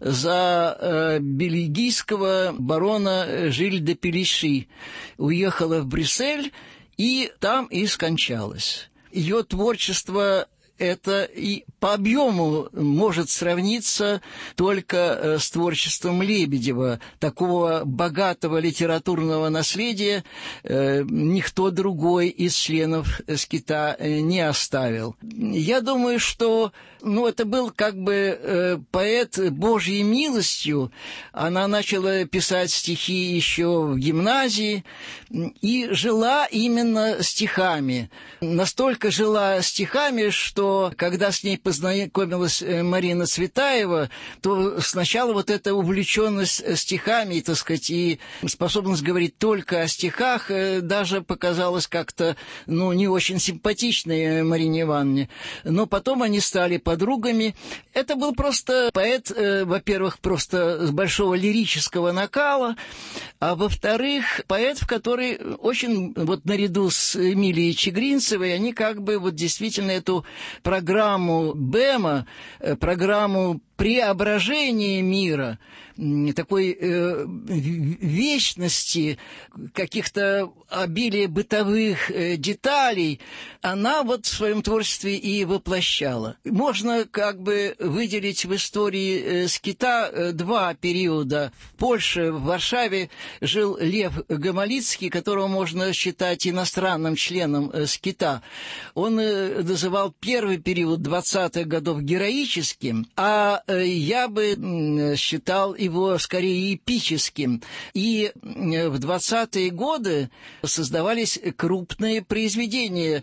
за э, бельгийского барона Жиль де Пелиши, уехала в Брюссель и там и скончалась. Ее творчество это и по объему может сравниться только с творчеством Лебедева. Такого богатого литературного наследия э, никто другой из членов скита не оставил. Я думаю, что ну, это был как бы э, поэт Божьей милостью. Она начала писать стихи еще в гимназии и жила именно стихами. Настолько жила стихами, что когда с ней познакомилась Марина Цветаева, то сначала вот эта увлеченность стихами, так сказать, и способность говорить только о стихах даже показалась как-то, ну, не очень симпатичной Марине Ивановне. Но потом они стали подругами. Это был просто поэт, во-первых, просто с большого лирического накала, а во-вторых, поэт, в который очень, вот наряду с Эмилией Чигринцевой, они как бы вот действительно эту программу БЭМа, программу преображения мира, такой э, вечности, каких-то обилия бытовых э, деталей, она вот в своем творчестве и воплощала. Можно как бы выделить в истории э, скита э, два периода. В Польше, в Варшаве жил Лев Гамалицкий, которого можно считать иностранным членом э, скита. Он э, называл первый период двадцатых годов героическим, а э, я бы э, считал его скорее эпическим. И в двадцатые годы создавались крупные произведения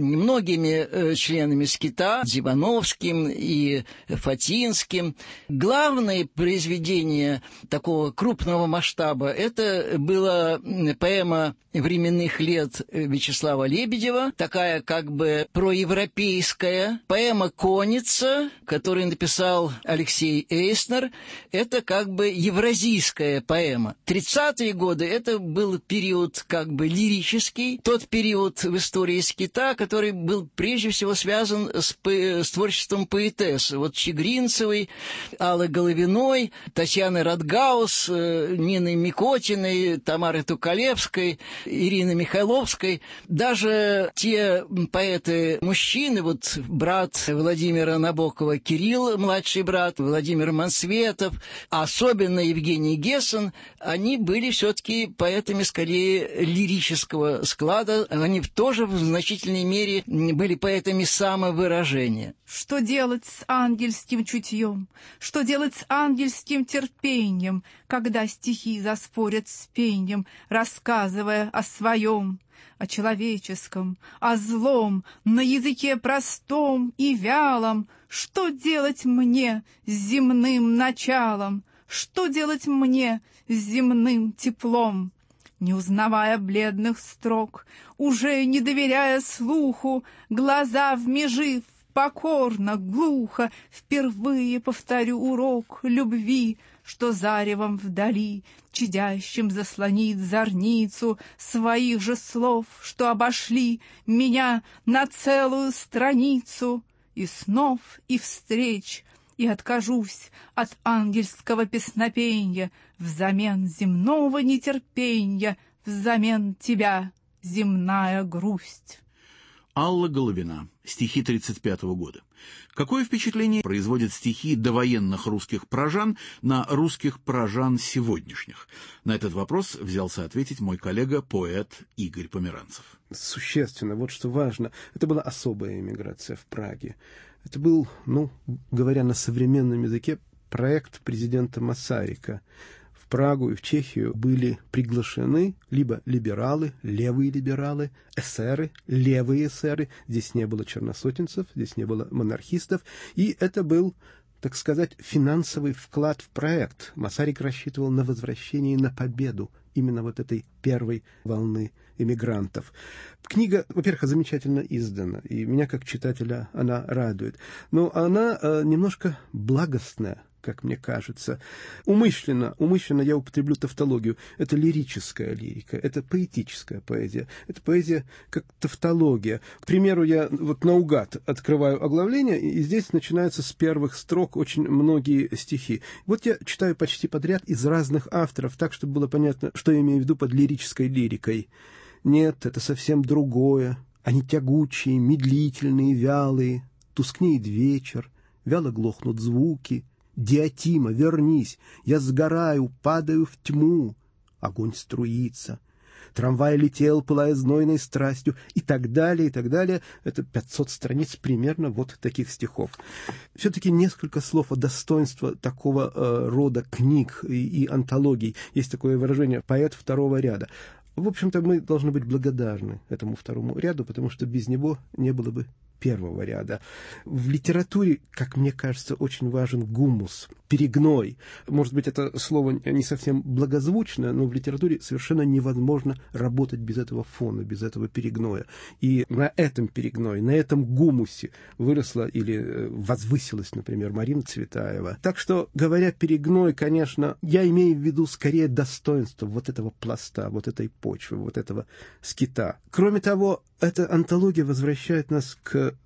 многими членами скита, Зибановским и Фатинским. Главное произведение такого крупного масштаба — это была поэма временных лет Вячеслава Лебедева, такая как бы проевропейская. Поэма «Конница», которую написал Алексей Эйснер, это как бы евразийская поэма. Тридцатые годы — это был период как бы лирический, тот период в истории скита, который был прежде всего связан с, по- с творчеством поэтесс. Вот Чигринцевой, Аллы Головиной, Татьяны Радгаус, Нины Микотиной, Тамары Тукалевской, Ирины Михайловской. Даже те поэты-мужчины, вот брат Владимира Набокова Кирилл, младший брат, Владимир Мансветов, а особенно Евгений Гессен, они были все-таки поэтами скорее лирического склада. Они тоже в значительной мере были поэтами самовыражения. Что делать с ангельским чутьем? Что делать с ангельским терпением, когда стихи заспорят с пеньем, рассказывая о своем, о человеческом, о злом, на языке простом и вялом? Что делать мне с земным началом? Что делать мне с земным теплом? Не узнавая бледных строк, уже не доверяя слуху, глаза вмежив, покорно, глухо, впервые повторю урок любви, что заревом вдали, чадящим заслонит зорницу своих же слов, что обошли меня на целую страницу, и снов, и встреч, и откажусь от ангельского песнопенья взамен земного нетерпенья, взамен тебя земная грусть. Алла Головина. Стихи тридцать пятого года. Какое впечатление производят стихи довоенных русских прожан на русских прожан сегодняшних? На этот вопрос взялся ответить мой коллега, поэт Игорь Померанцев. Существенно, вот что важно. Это была особая эмиграция в Праге. Это был, ну, говоря на современном языке, проект президента Масарика. В Прагу и в Чехию были приглашены либо либералы, левые либералы, эсеры, левые эсеры. Здесь не было черносотенцев, здесь не было монархистов. И это был, так сказать, финансовый вклад в проект. Масарик рассчитывал на возвращение, на победу именно вот этой первой волны эмигрантов. Книга, во-первых, замечательно издана, и меня как читателя она радует. Но она э, немножко благостная, как мне кажется. Умышленно, умышленно я употреблю тавтологию. Это лирическая лирика, это поэтическая поэзия. Это поэзия как тавтология. К примеру, я вот наугад открываю оглавление, и здесь начинаются с первых строк очень многие стихи. Вот я читаю почти подряд из разных авторов, так, чтобы было понятно, что я имею в виду под лирической лирикой. Нет, это совсем другое. Они тягучие, медлительные, вялые. Тускнеет вечер, вяло глохнут звуки. Диатима, вернись, я сгораю, падаю в тьму. Огонь струится. Трамвай летел, пылая знойной страстью, и так далее, и так далее. Это пятьсот страниц примерно вот таких стихов. Все-таки несколько слов о достоинстве такого э, рода книг и, и антологий. Есть такое выражение «поэт второго ряда». В общем-то, мы должны быть благодарны этому второму ряду, потому что без него не было бы первого ряда. В литературе, как мне кажется, очень важен гумус, перегной. Может быть, это слово не совсем благозвучное, но в литературе совершенно невозможно работать без этого фона, без этого перегноя. И на этом перегное, на этом гумусе выросла или возвысилась, например, Марина Цветаева. Так что, говоря перегной, конечно, я имею в виду скорее достоинство вот этого пласта, вот этой почвы, вот этого скита. Кроме того, эта антология возвращает нас к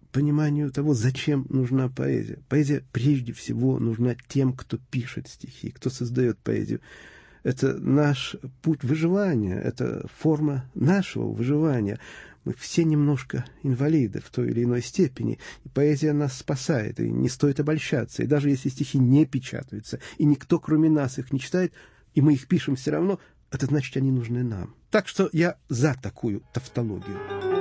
пониманию того, зачем нужна поэзия. Поэзия прежде всего нужна тем, кто пишет стихи, кто создает поэзию. Это наш путь выживания, это форма нашего выживания. Мы все немножко инвалиды в той или иной степени, и поэзия нас спасает, и не стоит обольщаться. И даже если стихи не печатаются, и никто, кроме нас, их не читает, и мы их пишем все равно, это значит, они нужны нам. Так что я за такую тавтологию.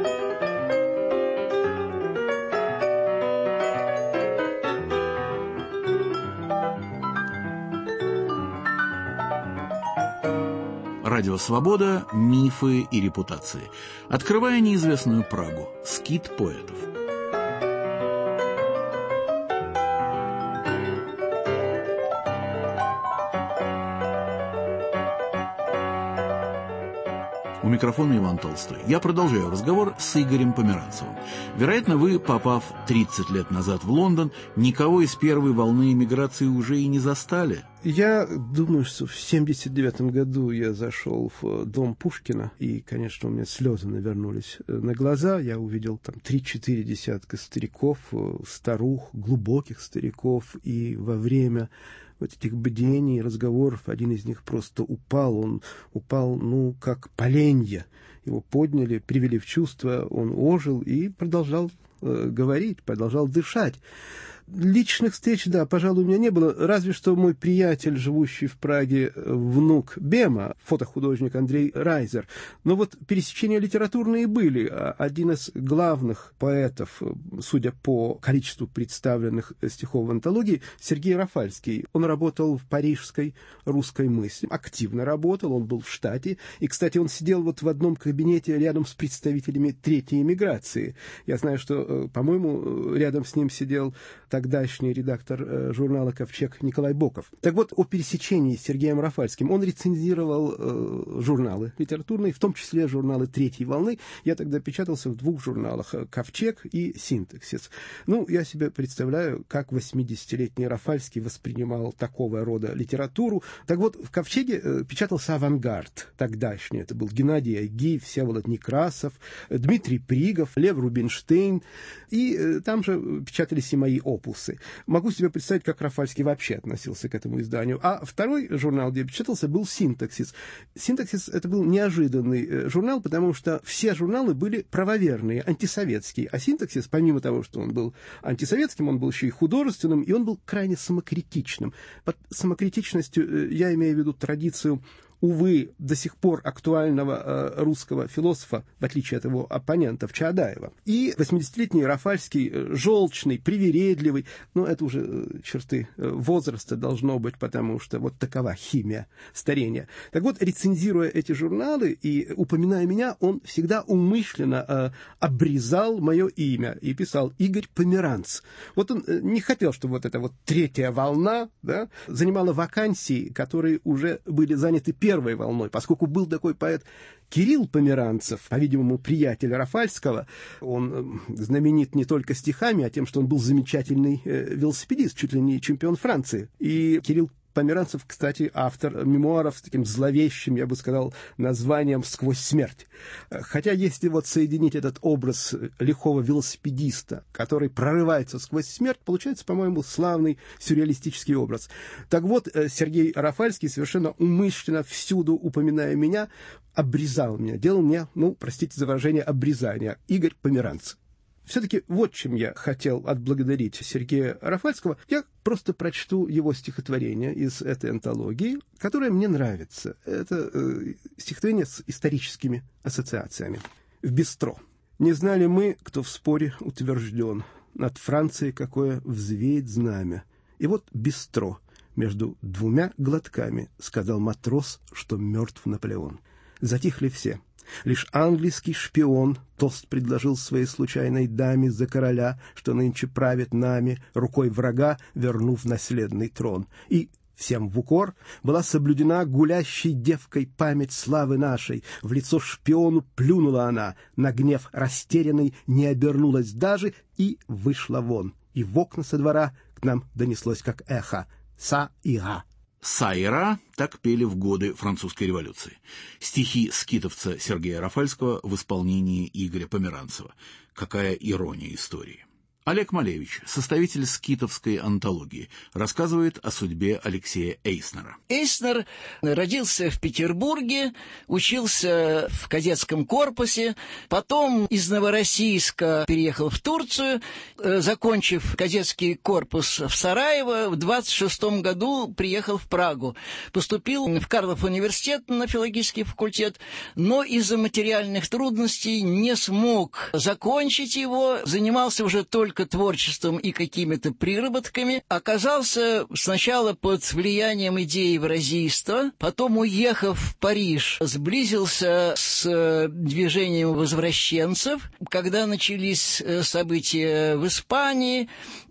Радио «Свобода. Мифы и репутации». Открывая неизвестную Прагу. Скит поэтов. У микрофона Иван Толстой. Я продолжаю разговор с Игорем Померанцевым. Вероятно, вы, попав тридцать лет назад в Лондон, никого из первой волны эмиграции уже и не застали. Я думаю, что в семьдесят девятом году я зашел в дом Пушкина, и, конечно, у меня слезы навернулись на глаза. Я увидел там три-четыре десятка стариков, старух, глубоких стариков, и во время вот этих бдений, разговоров, один из них просто упал. Он упал, ну, как поленья. Его подняли, привели в чувство, он ожил и продолжал э, говорить, продолжал дышать. Личных встреч, да, пожалуй, у меня не было, разве что мой приятель, живущий в Праге, внук Бема, фотохудожник Андрей Райзер. Но вот пересечения литературные были. Один из главных поэтов, судя по количеству представленных стихов в антологии, Сергей Рафальский. Он работал в парижской русской мысли, активно работал, он был в штате. И, кстати, он сидел вот в одном кабинете рядом с представителями третьей эмиграции. Я знаю, что, по-моему, рядом с ним сидел тогдашний редактор э, журнала «Ковчег» Николай Боков. Так вот, о пересечении с Сергеем Рафальским. Он рецензировал э, журналы литературные, в том числе журналы третьей волны. Я тогда печатался в двух журналах «Ковчег» и «Синтаксис». Ну, я себе представляю, как восьмидесятилетний Рафальский воспринимал такого рода литературу. Так вот, в «Ковчеге» э, печатался «Авангард» тогдашний. Это был Геннадий Аги, Всеволод Некрасов, Дмитрий Пригов, Лев Рубинштейн. И э, там же печатались и мои опусы. Могу себе представить, как Рафальский вообще относился к этому изданию. А второй журнал, где я печатался, был «Синтаксис». «Синтаксис» — это был неожиданный журнал, потому что все журналы были правоверные, антисоветские. А «Синтаксис», помимо того, что он был антисоветским, он был еще и художественным, и он был крайне самокритичным. Под самокритичностью я имею в виду традицию, увы, до сих пор актуального э, русского философа, в отличие от его оппонентов, Чаадаева. И восьмидесятилетний Рафальский, э, желчный, привередливый, ну, это уже э, черты э, возраста должно быть, потому что вот такова химия старения. Так вот, рецензируя эти журналы и упоминая меня, он всегда умышленно э, обрезал мое имя и писал «Игорь Померанц». Вот он э, не хотел, чтобы вот эта вот третья волна, да, занимала вакансии, которые уже были заняты первой первой волной, поскольку был такой поэт Кирилл Померанцев, по-видимому, приятель Рафальского. Он знаменит не только стихами, а тем, что он был замечательный э, велосипедист, чуть ли не чемпион Франции. И Кирилл Померанцев, кстати, автор мемуаров с таким зловещим, я бы сказал, названием «Сквозь смерть». Хотя если вот соединить этот образ лихого велосипедиста, который прорывается сквозь смерть, получается, по-моему, славный сюрреалистический образ. Так вот, Сергей Рафальский, совершенно умышленно, всюду упоминая меня, обрезал меня, делал мне, ну, простите за выражение, обрезание. Игорь Померанц. Все-таки вот чем я хотел отблагодарить Сергея Рафальского. Я просто прочту его стихотворение из этой антологии, которое мне нравится. Это э, стихотворение с историческими ассоциациями. В бистро. Не знали мы, кто в споре утвержден, над Францией какое взвеет знамя. И вот бистро. Между двумя глотками сказал матрос, что мертв Наполеон. Затихли все. Лишь английский шпион тост предложил своей случайной даме за короля, что нынче правит нами, рукой врага вернув наследный трон. И всем в укор была соблюдена гулящей девкой память славы нашей. В лицо шпиону плюнула она, на гнев растерянный не обернулась даже и вышла вон. И в окна со двора к нам донеслось как эхо «Са-ира». «Са-ира» — так пели в годы французской революции. Стихи скитовца Сергея Рафальского в исполнении Игоря Померанцева. Какая ирония истории. Олег Малевич, составитель скитовской антологии, рассказывает о судьбе Алексея Эйснера. Эйснер родился в Петербурге, учился в кадетском корпусе, потом из Новороссийска переехал в Турцию, закончив кадетский корпус в Сараево, в двадцать шестом году приехал в Прагу. Поступил в Карлов университет на филологический факультет, но из-за материальных трудностей не смог закончить его, занимался уже только творчеством и какими-то приработками, оказался сначала под влиянием идеи евразийства, потом, уехав в Париж, сблизился с движением возвращенцев. Когда начались события в Испании,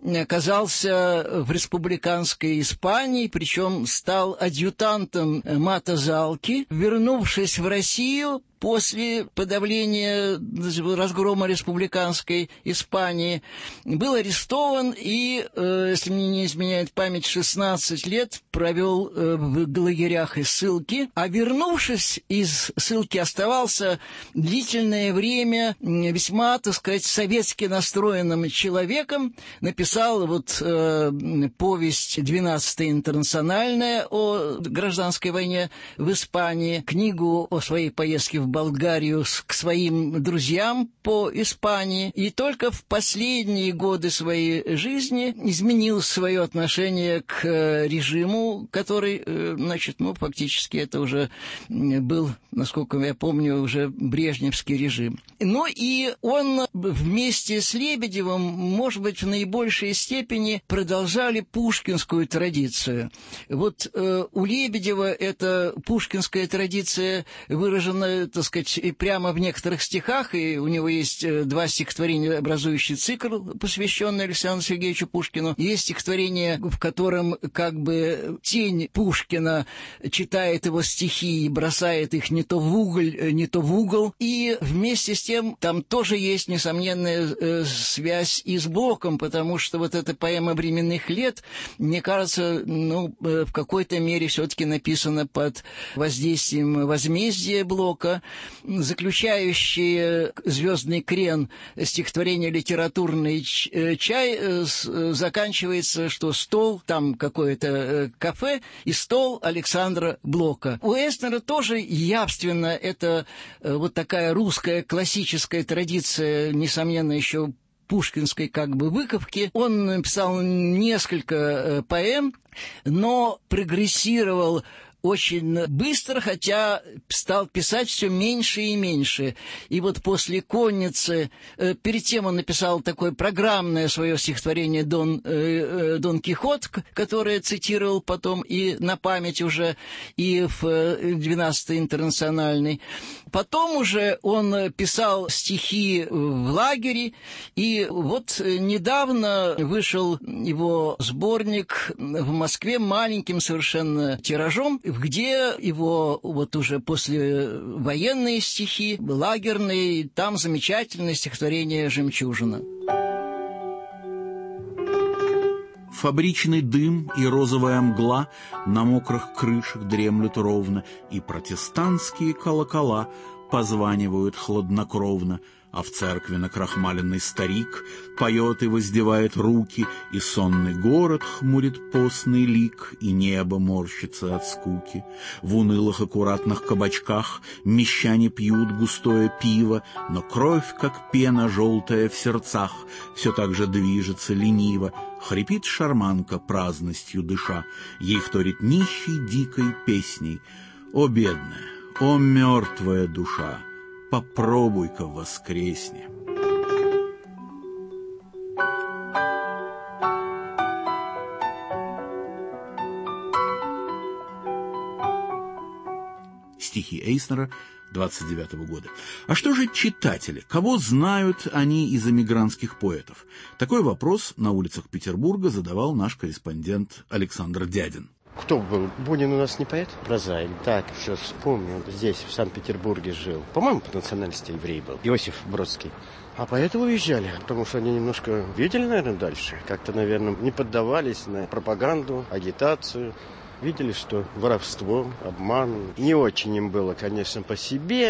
оказался в республиканской Испании, причем стал адъютантом Мата Залки. Вернувшись в Россию, после подавления разгрома республиканской Испании, был арестован и, э, если мне не изменяет память, шестнадцать лет провел э, в лагерях и ссылки, а вернувшись из ссылки, оставался длительное время весьма, так сказать, советски настроенным человеком, написал вот э, повесть «Двенадцатая интернациональная» о гражданской войне в Испании, книгу о своей поездке в Болгарию к своим друзьям по Испании, и только в последние годы своей жизни изменил свое отношение к режиму, который, значит, ну, фактически это уже был, насколько я помню, уже брежневский режим. Но и он вместе с Лебедевым, может быть, в наибольшей степени продолжали пушкинскую традицию. Вот э, у Лебедева эта пушкинская традиция выражена, так сказать, и прямо в некоторых стихах, и у него есть два стихотворения, образующие цикл, посвященный Александру Сергеевичу Пушкину. Есть стихотворение, в котором как бы тень Пушкина читает его стихи и бросает их не то в уголь, не то в угол. И вместе с тем там тоже есть несомненная э, связь и с Блоком, потому что вот эта поэма «Временных лет», мне кажется, ну, э, в какой-то мере все-таки написана под воздействием возмездия Блока. Заключающее «Звездный крен» стихотворение «Литературный чай» заканчивается, что стол, там какое-то кафе, и стол Александра Блока. У Эйснера тоже явственно это вот такая русская классическая традиция, несомненно, еще пушкинской как бы выковки. Он написал несколько поэм, но прогрессировал очень быстро, хотя стал писать все меньше и меньше. И вот после «Конницы», э, перед тем он написал такое программное свое стихотворение «Дон, э, Дон Кихот», которое цитировал потом и на память уже, и в э, двенадцатой интернациональной. Потом уже он писал стихи в лагере, и вот недавно вышел его сборник в Москве маленьким совершенно тиражом, где его вот уже послевоенные стихи, лагерные, там замечательное стихотворение «Жемчужина». Фабричный дым и розовая мгла на мокрых крышах дремлют ровно, и протестантские колокола позванивают хладнокровно, а в церкви накрахмаленный старик поет и воздевает руки, и сонный город хмурит постный лик, и небо морщится от скуки. В унылых аккуратных кабачках мещане пьют густое пиво, но кровь, как пена желтая в сердцах, все так же движется лениво. Хрипит шарманка, праздностью дыша, ей вторит нищей дикой песней. О, бедная, о, мертвая душа, попробуй-ка воскресни. Стихи Эйснера двадцать девятого года. А что же читатели? Кого знают они из эмигрантских поэтов? Такой вопрос на улицах Петербурга задавал наш корреспондент Александр Дядин. Кто был? Бунин у нас не поэт? Прозаик. Так, все вспомнил. Здесь, в Санкт-Петербурге жил. По-моему, по национальности еврей был. Иосиф Бродский. А поэты уезжали, потому что они немножко видели, наверное, дальше. Как-то, наверное, не поддавались на пропаганду, агитацию. Видели, что воровство, обман. Не очень им было, конечно, по себе.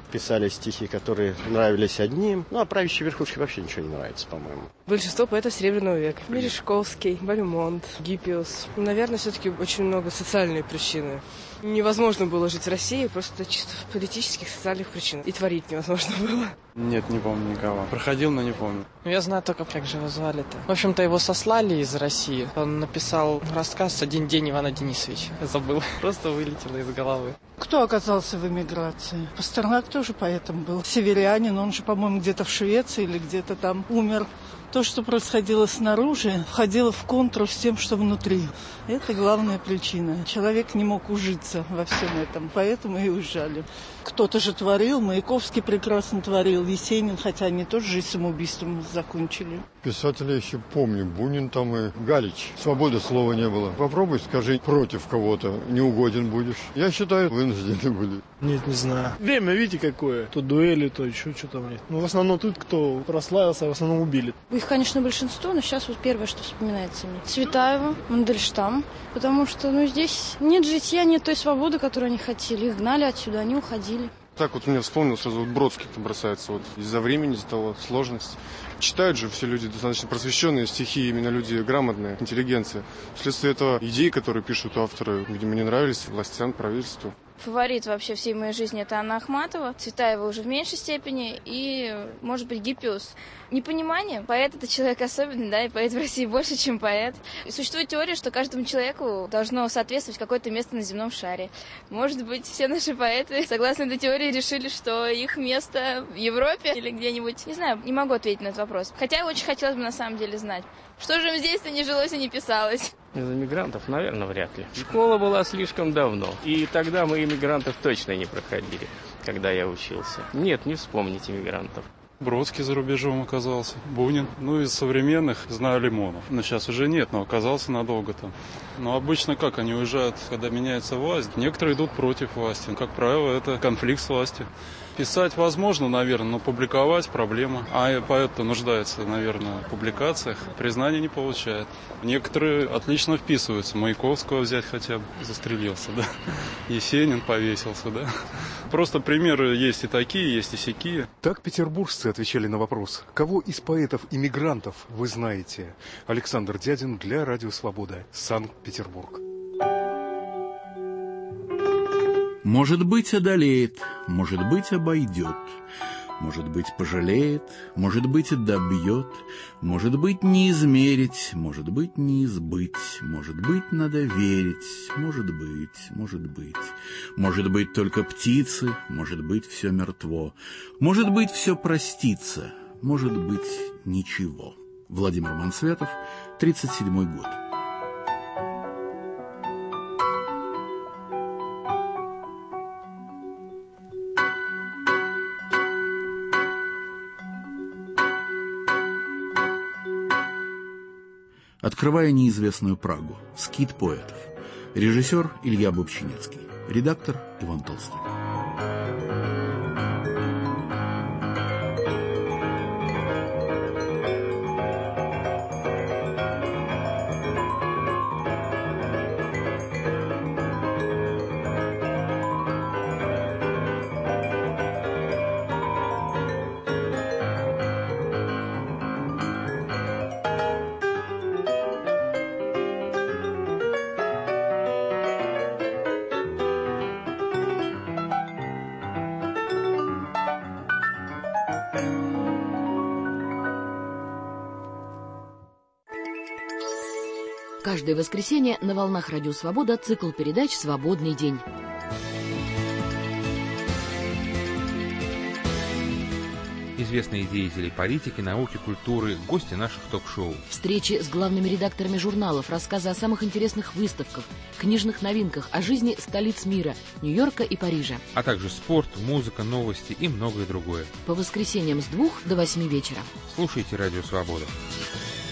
Писали стихи, которые нравились одним. Ну, а правящей верхушке вообще ничего не нравится, по-моему. Большинство поэтов Серебряного века. Мережковский, Бальмонт, Гиппиус. Наверное, все-таки очень много социальные причины. Невозможно было жить в России просто чисто в политических, социальных причинах. И творить невозможно было. Нет, не помню никого. Проходил, но не помню. Я знаю только, как же его звали-то. В общем-то, его сослали из России. Он написал рассказ «Один день Ивана Денисовича». Забыл. Просто вылетело из головы. Кто оказался в эмиграции? Пастернак тоже поэтом был. Северянин, он же, по-моему, где-то в Швеции или где-то там умер. То, что происходило снаружи, входило в контру с тем, что внутри. Это главная причина. Человек не мог ужиться во всем этом, поэтому и уезжали. Кто-то же творил, Маяковский прекрасно творил, Есенин, хотя они тоже жизнь самоубийством закончили. Писателя еще помню, Бунин там и Галич. Свободы слова не было. Попробуй, скажи против кого-то, неугоден будешь. Я считаю, вынуждены были. Нет, не знаю. Время, видите, какое. То дуэли, то еще что-то. Ну, в основном тут, кто прославился, в основном убили. Их, конечно, большинство, но сейчас вот первое, что вспоминается мне. Цветаева, Мандельштам. Потому что, ну, здесь нет житья, нет той свободы, которую они хотели. Их гнали отсюда, они уходили. Так вот мне вспомнил сразу вот Бродский-то бросается. Вот из-за времени, из-за того, сложности. Читают же все люди достаточно просвещенные, стихи, именно люди грамотные, интеллигенция. Вследствие этого идеи, которые пишут авторы, видимо, не нравились властям, правительству. Фаворит вообще всей моей жизни — это Анна Ахматова, Цветаева уже в меньшей степени и, может быть, Гиппиус. Непонимание. Поэт — это человек особенный, да, и поэт в России больше, чем поэт. И существует теория, что каждому человеку должно соответствовать какое-то место на земном шаре. Может быть, все наши поэты, согласно этой теории, решили, что их место в Европе или где-нибудь. Не знаю, не могу ответить на этот вопрос. Хотя очень хотелось бы на самом деле знать, что же им здесь-то не жилось и не писалось. Из иммигрантов, наверное, вряд ли. Школа была слишком давно, и тогда мы иммигрантов точно не проходили, когда я учился. Нет, не вспомнить иммигрантов. Бродский за рубежом оказался, Бунин. Ну, из современных знаю Лимонов. Но сейчас уже нет, но оказался надолго там. Но обычно как, они уезжают, когда меняется власть. Некоторые идут против власти. Как правило, это конфликт с властью. Писать возможно, наверное, но публиковать – проблема. А поэт-то нуждается, наверное, в публикациях. Признания не получает. Некоторые отлично вписываются. Маяковского взять хотя бы. Застрелился, да. Есенин повесился, да. Просто примеры есть и такие, есть и сякие. Так петербуржцы отвечали на вопрос, кого из поэтов-иммигрантов вы знаете? Александр Дядин для Радио Свобода, Санкт-Петербург. Может быть, одолеет, может быть, обойдет, может быть, пожалеет, может быть, добьет, может быть, не измерить, может быть, не избыть, может быть, надо верить, может быть, может быть, может быть, только птицы, может быть, все мертво, может быть, все простится, может быть, ничего. Владимир Мансветов, тридцать седьмой год. «Открывая неизвестную Прагу», скит поэтов. Режиссер Илья Бобчинецкий. Редактор Иван Толстой. Каждое воскресенье на волнах Радио Свобода цикл передач «Свободный день». Известные деятели политики, науки, культуры, гости наших ток-шоу. Встречи с главными редакторами журналов, рассказы о самых интересных выставках, книжных новинках, о жизни столиц мира, Нью-Йорка и Парижа. А также спорт, музыка, новости и многое другое. По воскресеньям с двух до восьми вечера. Слушайте Радио Свобода.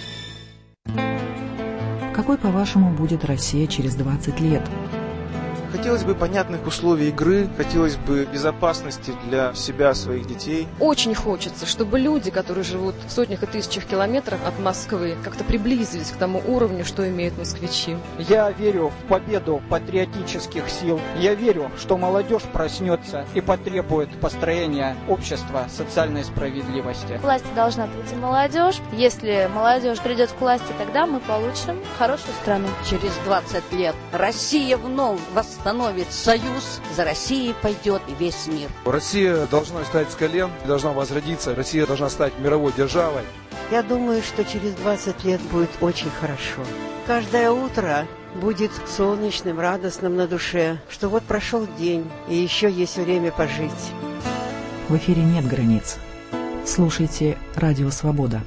Какой, по-вашему, будет Россия через двадцать лет? Хотелось бы понятных условий игры, хотелось бы безопасности для себя, своих детей. Очень хочется, чтобы люди, которые живут в сотнях и тысячах километрах от Москвы, как-то приблизились к тому уровню, что имеют москвичи. Я верю в победу патриотических сил. Я верю, что молодежь проснется и потребует построения общества социальной справедливости. Власть должна прийти молодежь. Если молодежь придет к власти, тогда мы получим хорошую страну. Через двадцать лет Россия вновь восстановит союз. За Россией пойдет и весь мир. Россия должна встать с колен, должна возродиться. Россия должна стать мировой державой. Я думаю, что через двадцать лет будет очень хорошо. Каждое утро будет солнечным, радостным на душе, что вот прошел день, и еще есть время пожить. В эфире нет границ. Слушайте «Радио Свобода».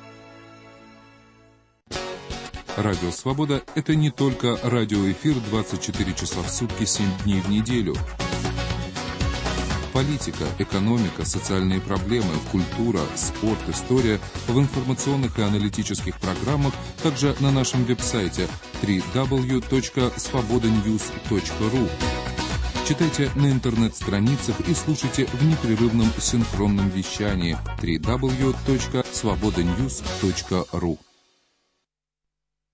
Радио «Свобода» — это не только радиоэфир двадцать четыре часа в сутки, семь дней в неделю. Политика, экономика, социальные проблемы, культура, спорт, история в информационных и аналитических программах, также на нашем веб-сайте дабл ю дабл ю дабл ю точка свобода ньюс точка ру. Читайте на интернет-страницах и слушайте в непрерывном синхронном вещании дабл ю дабл ю дабл ю точка свобода ньюс точка ру.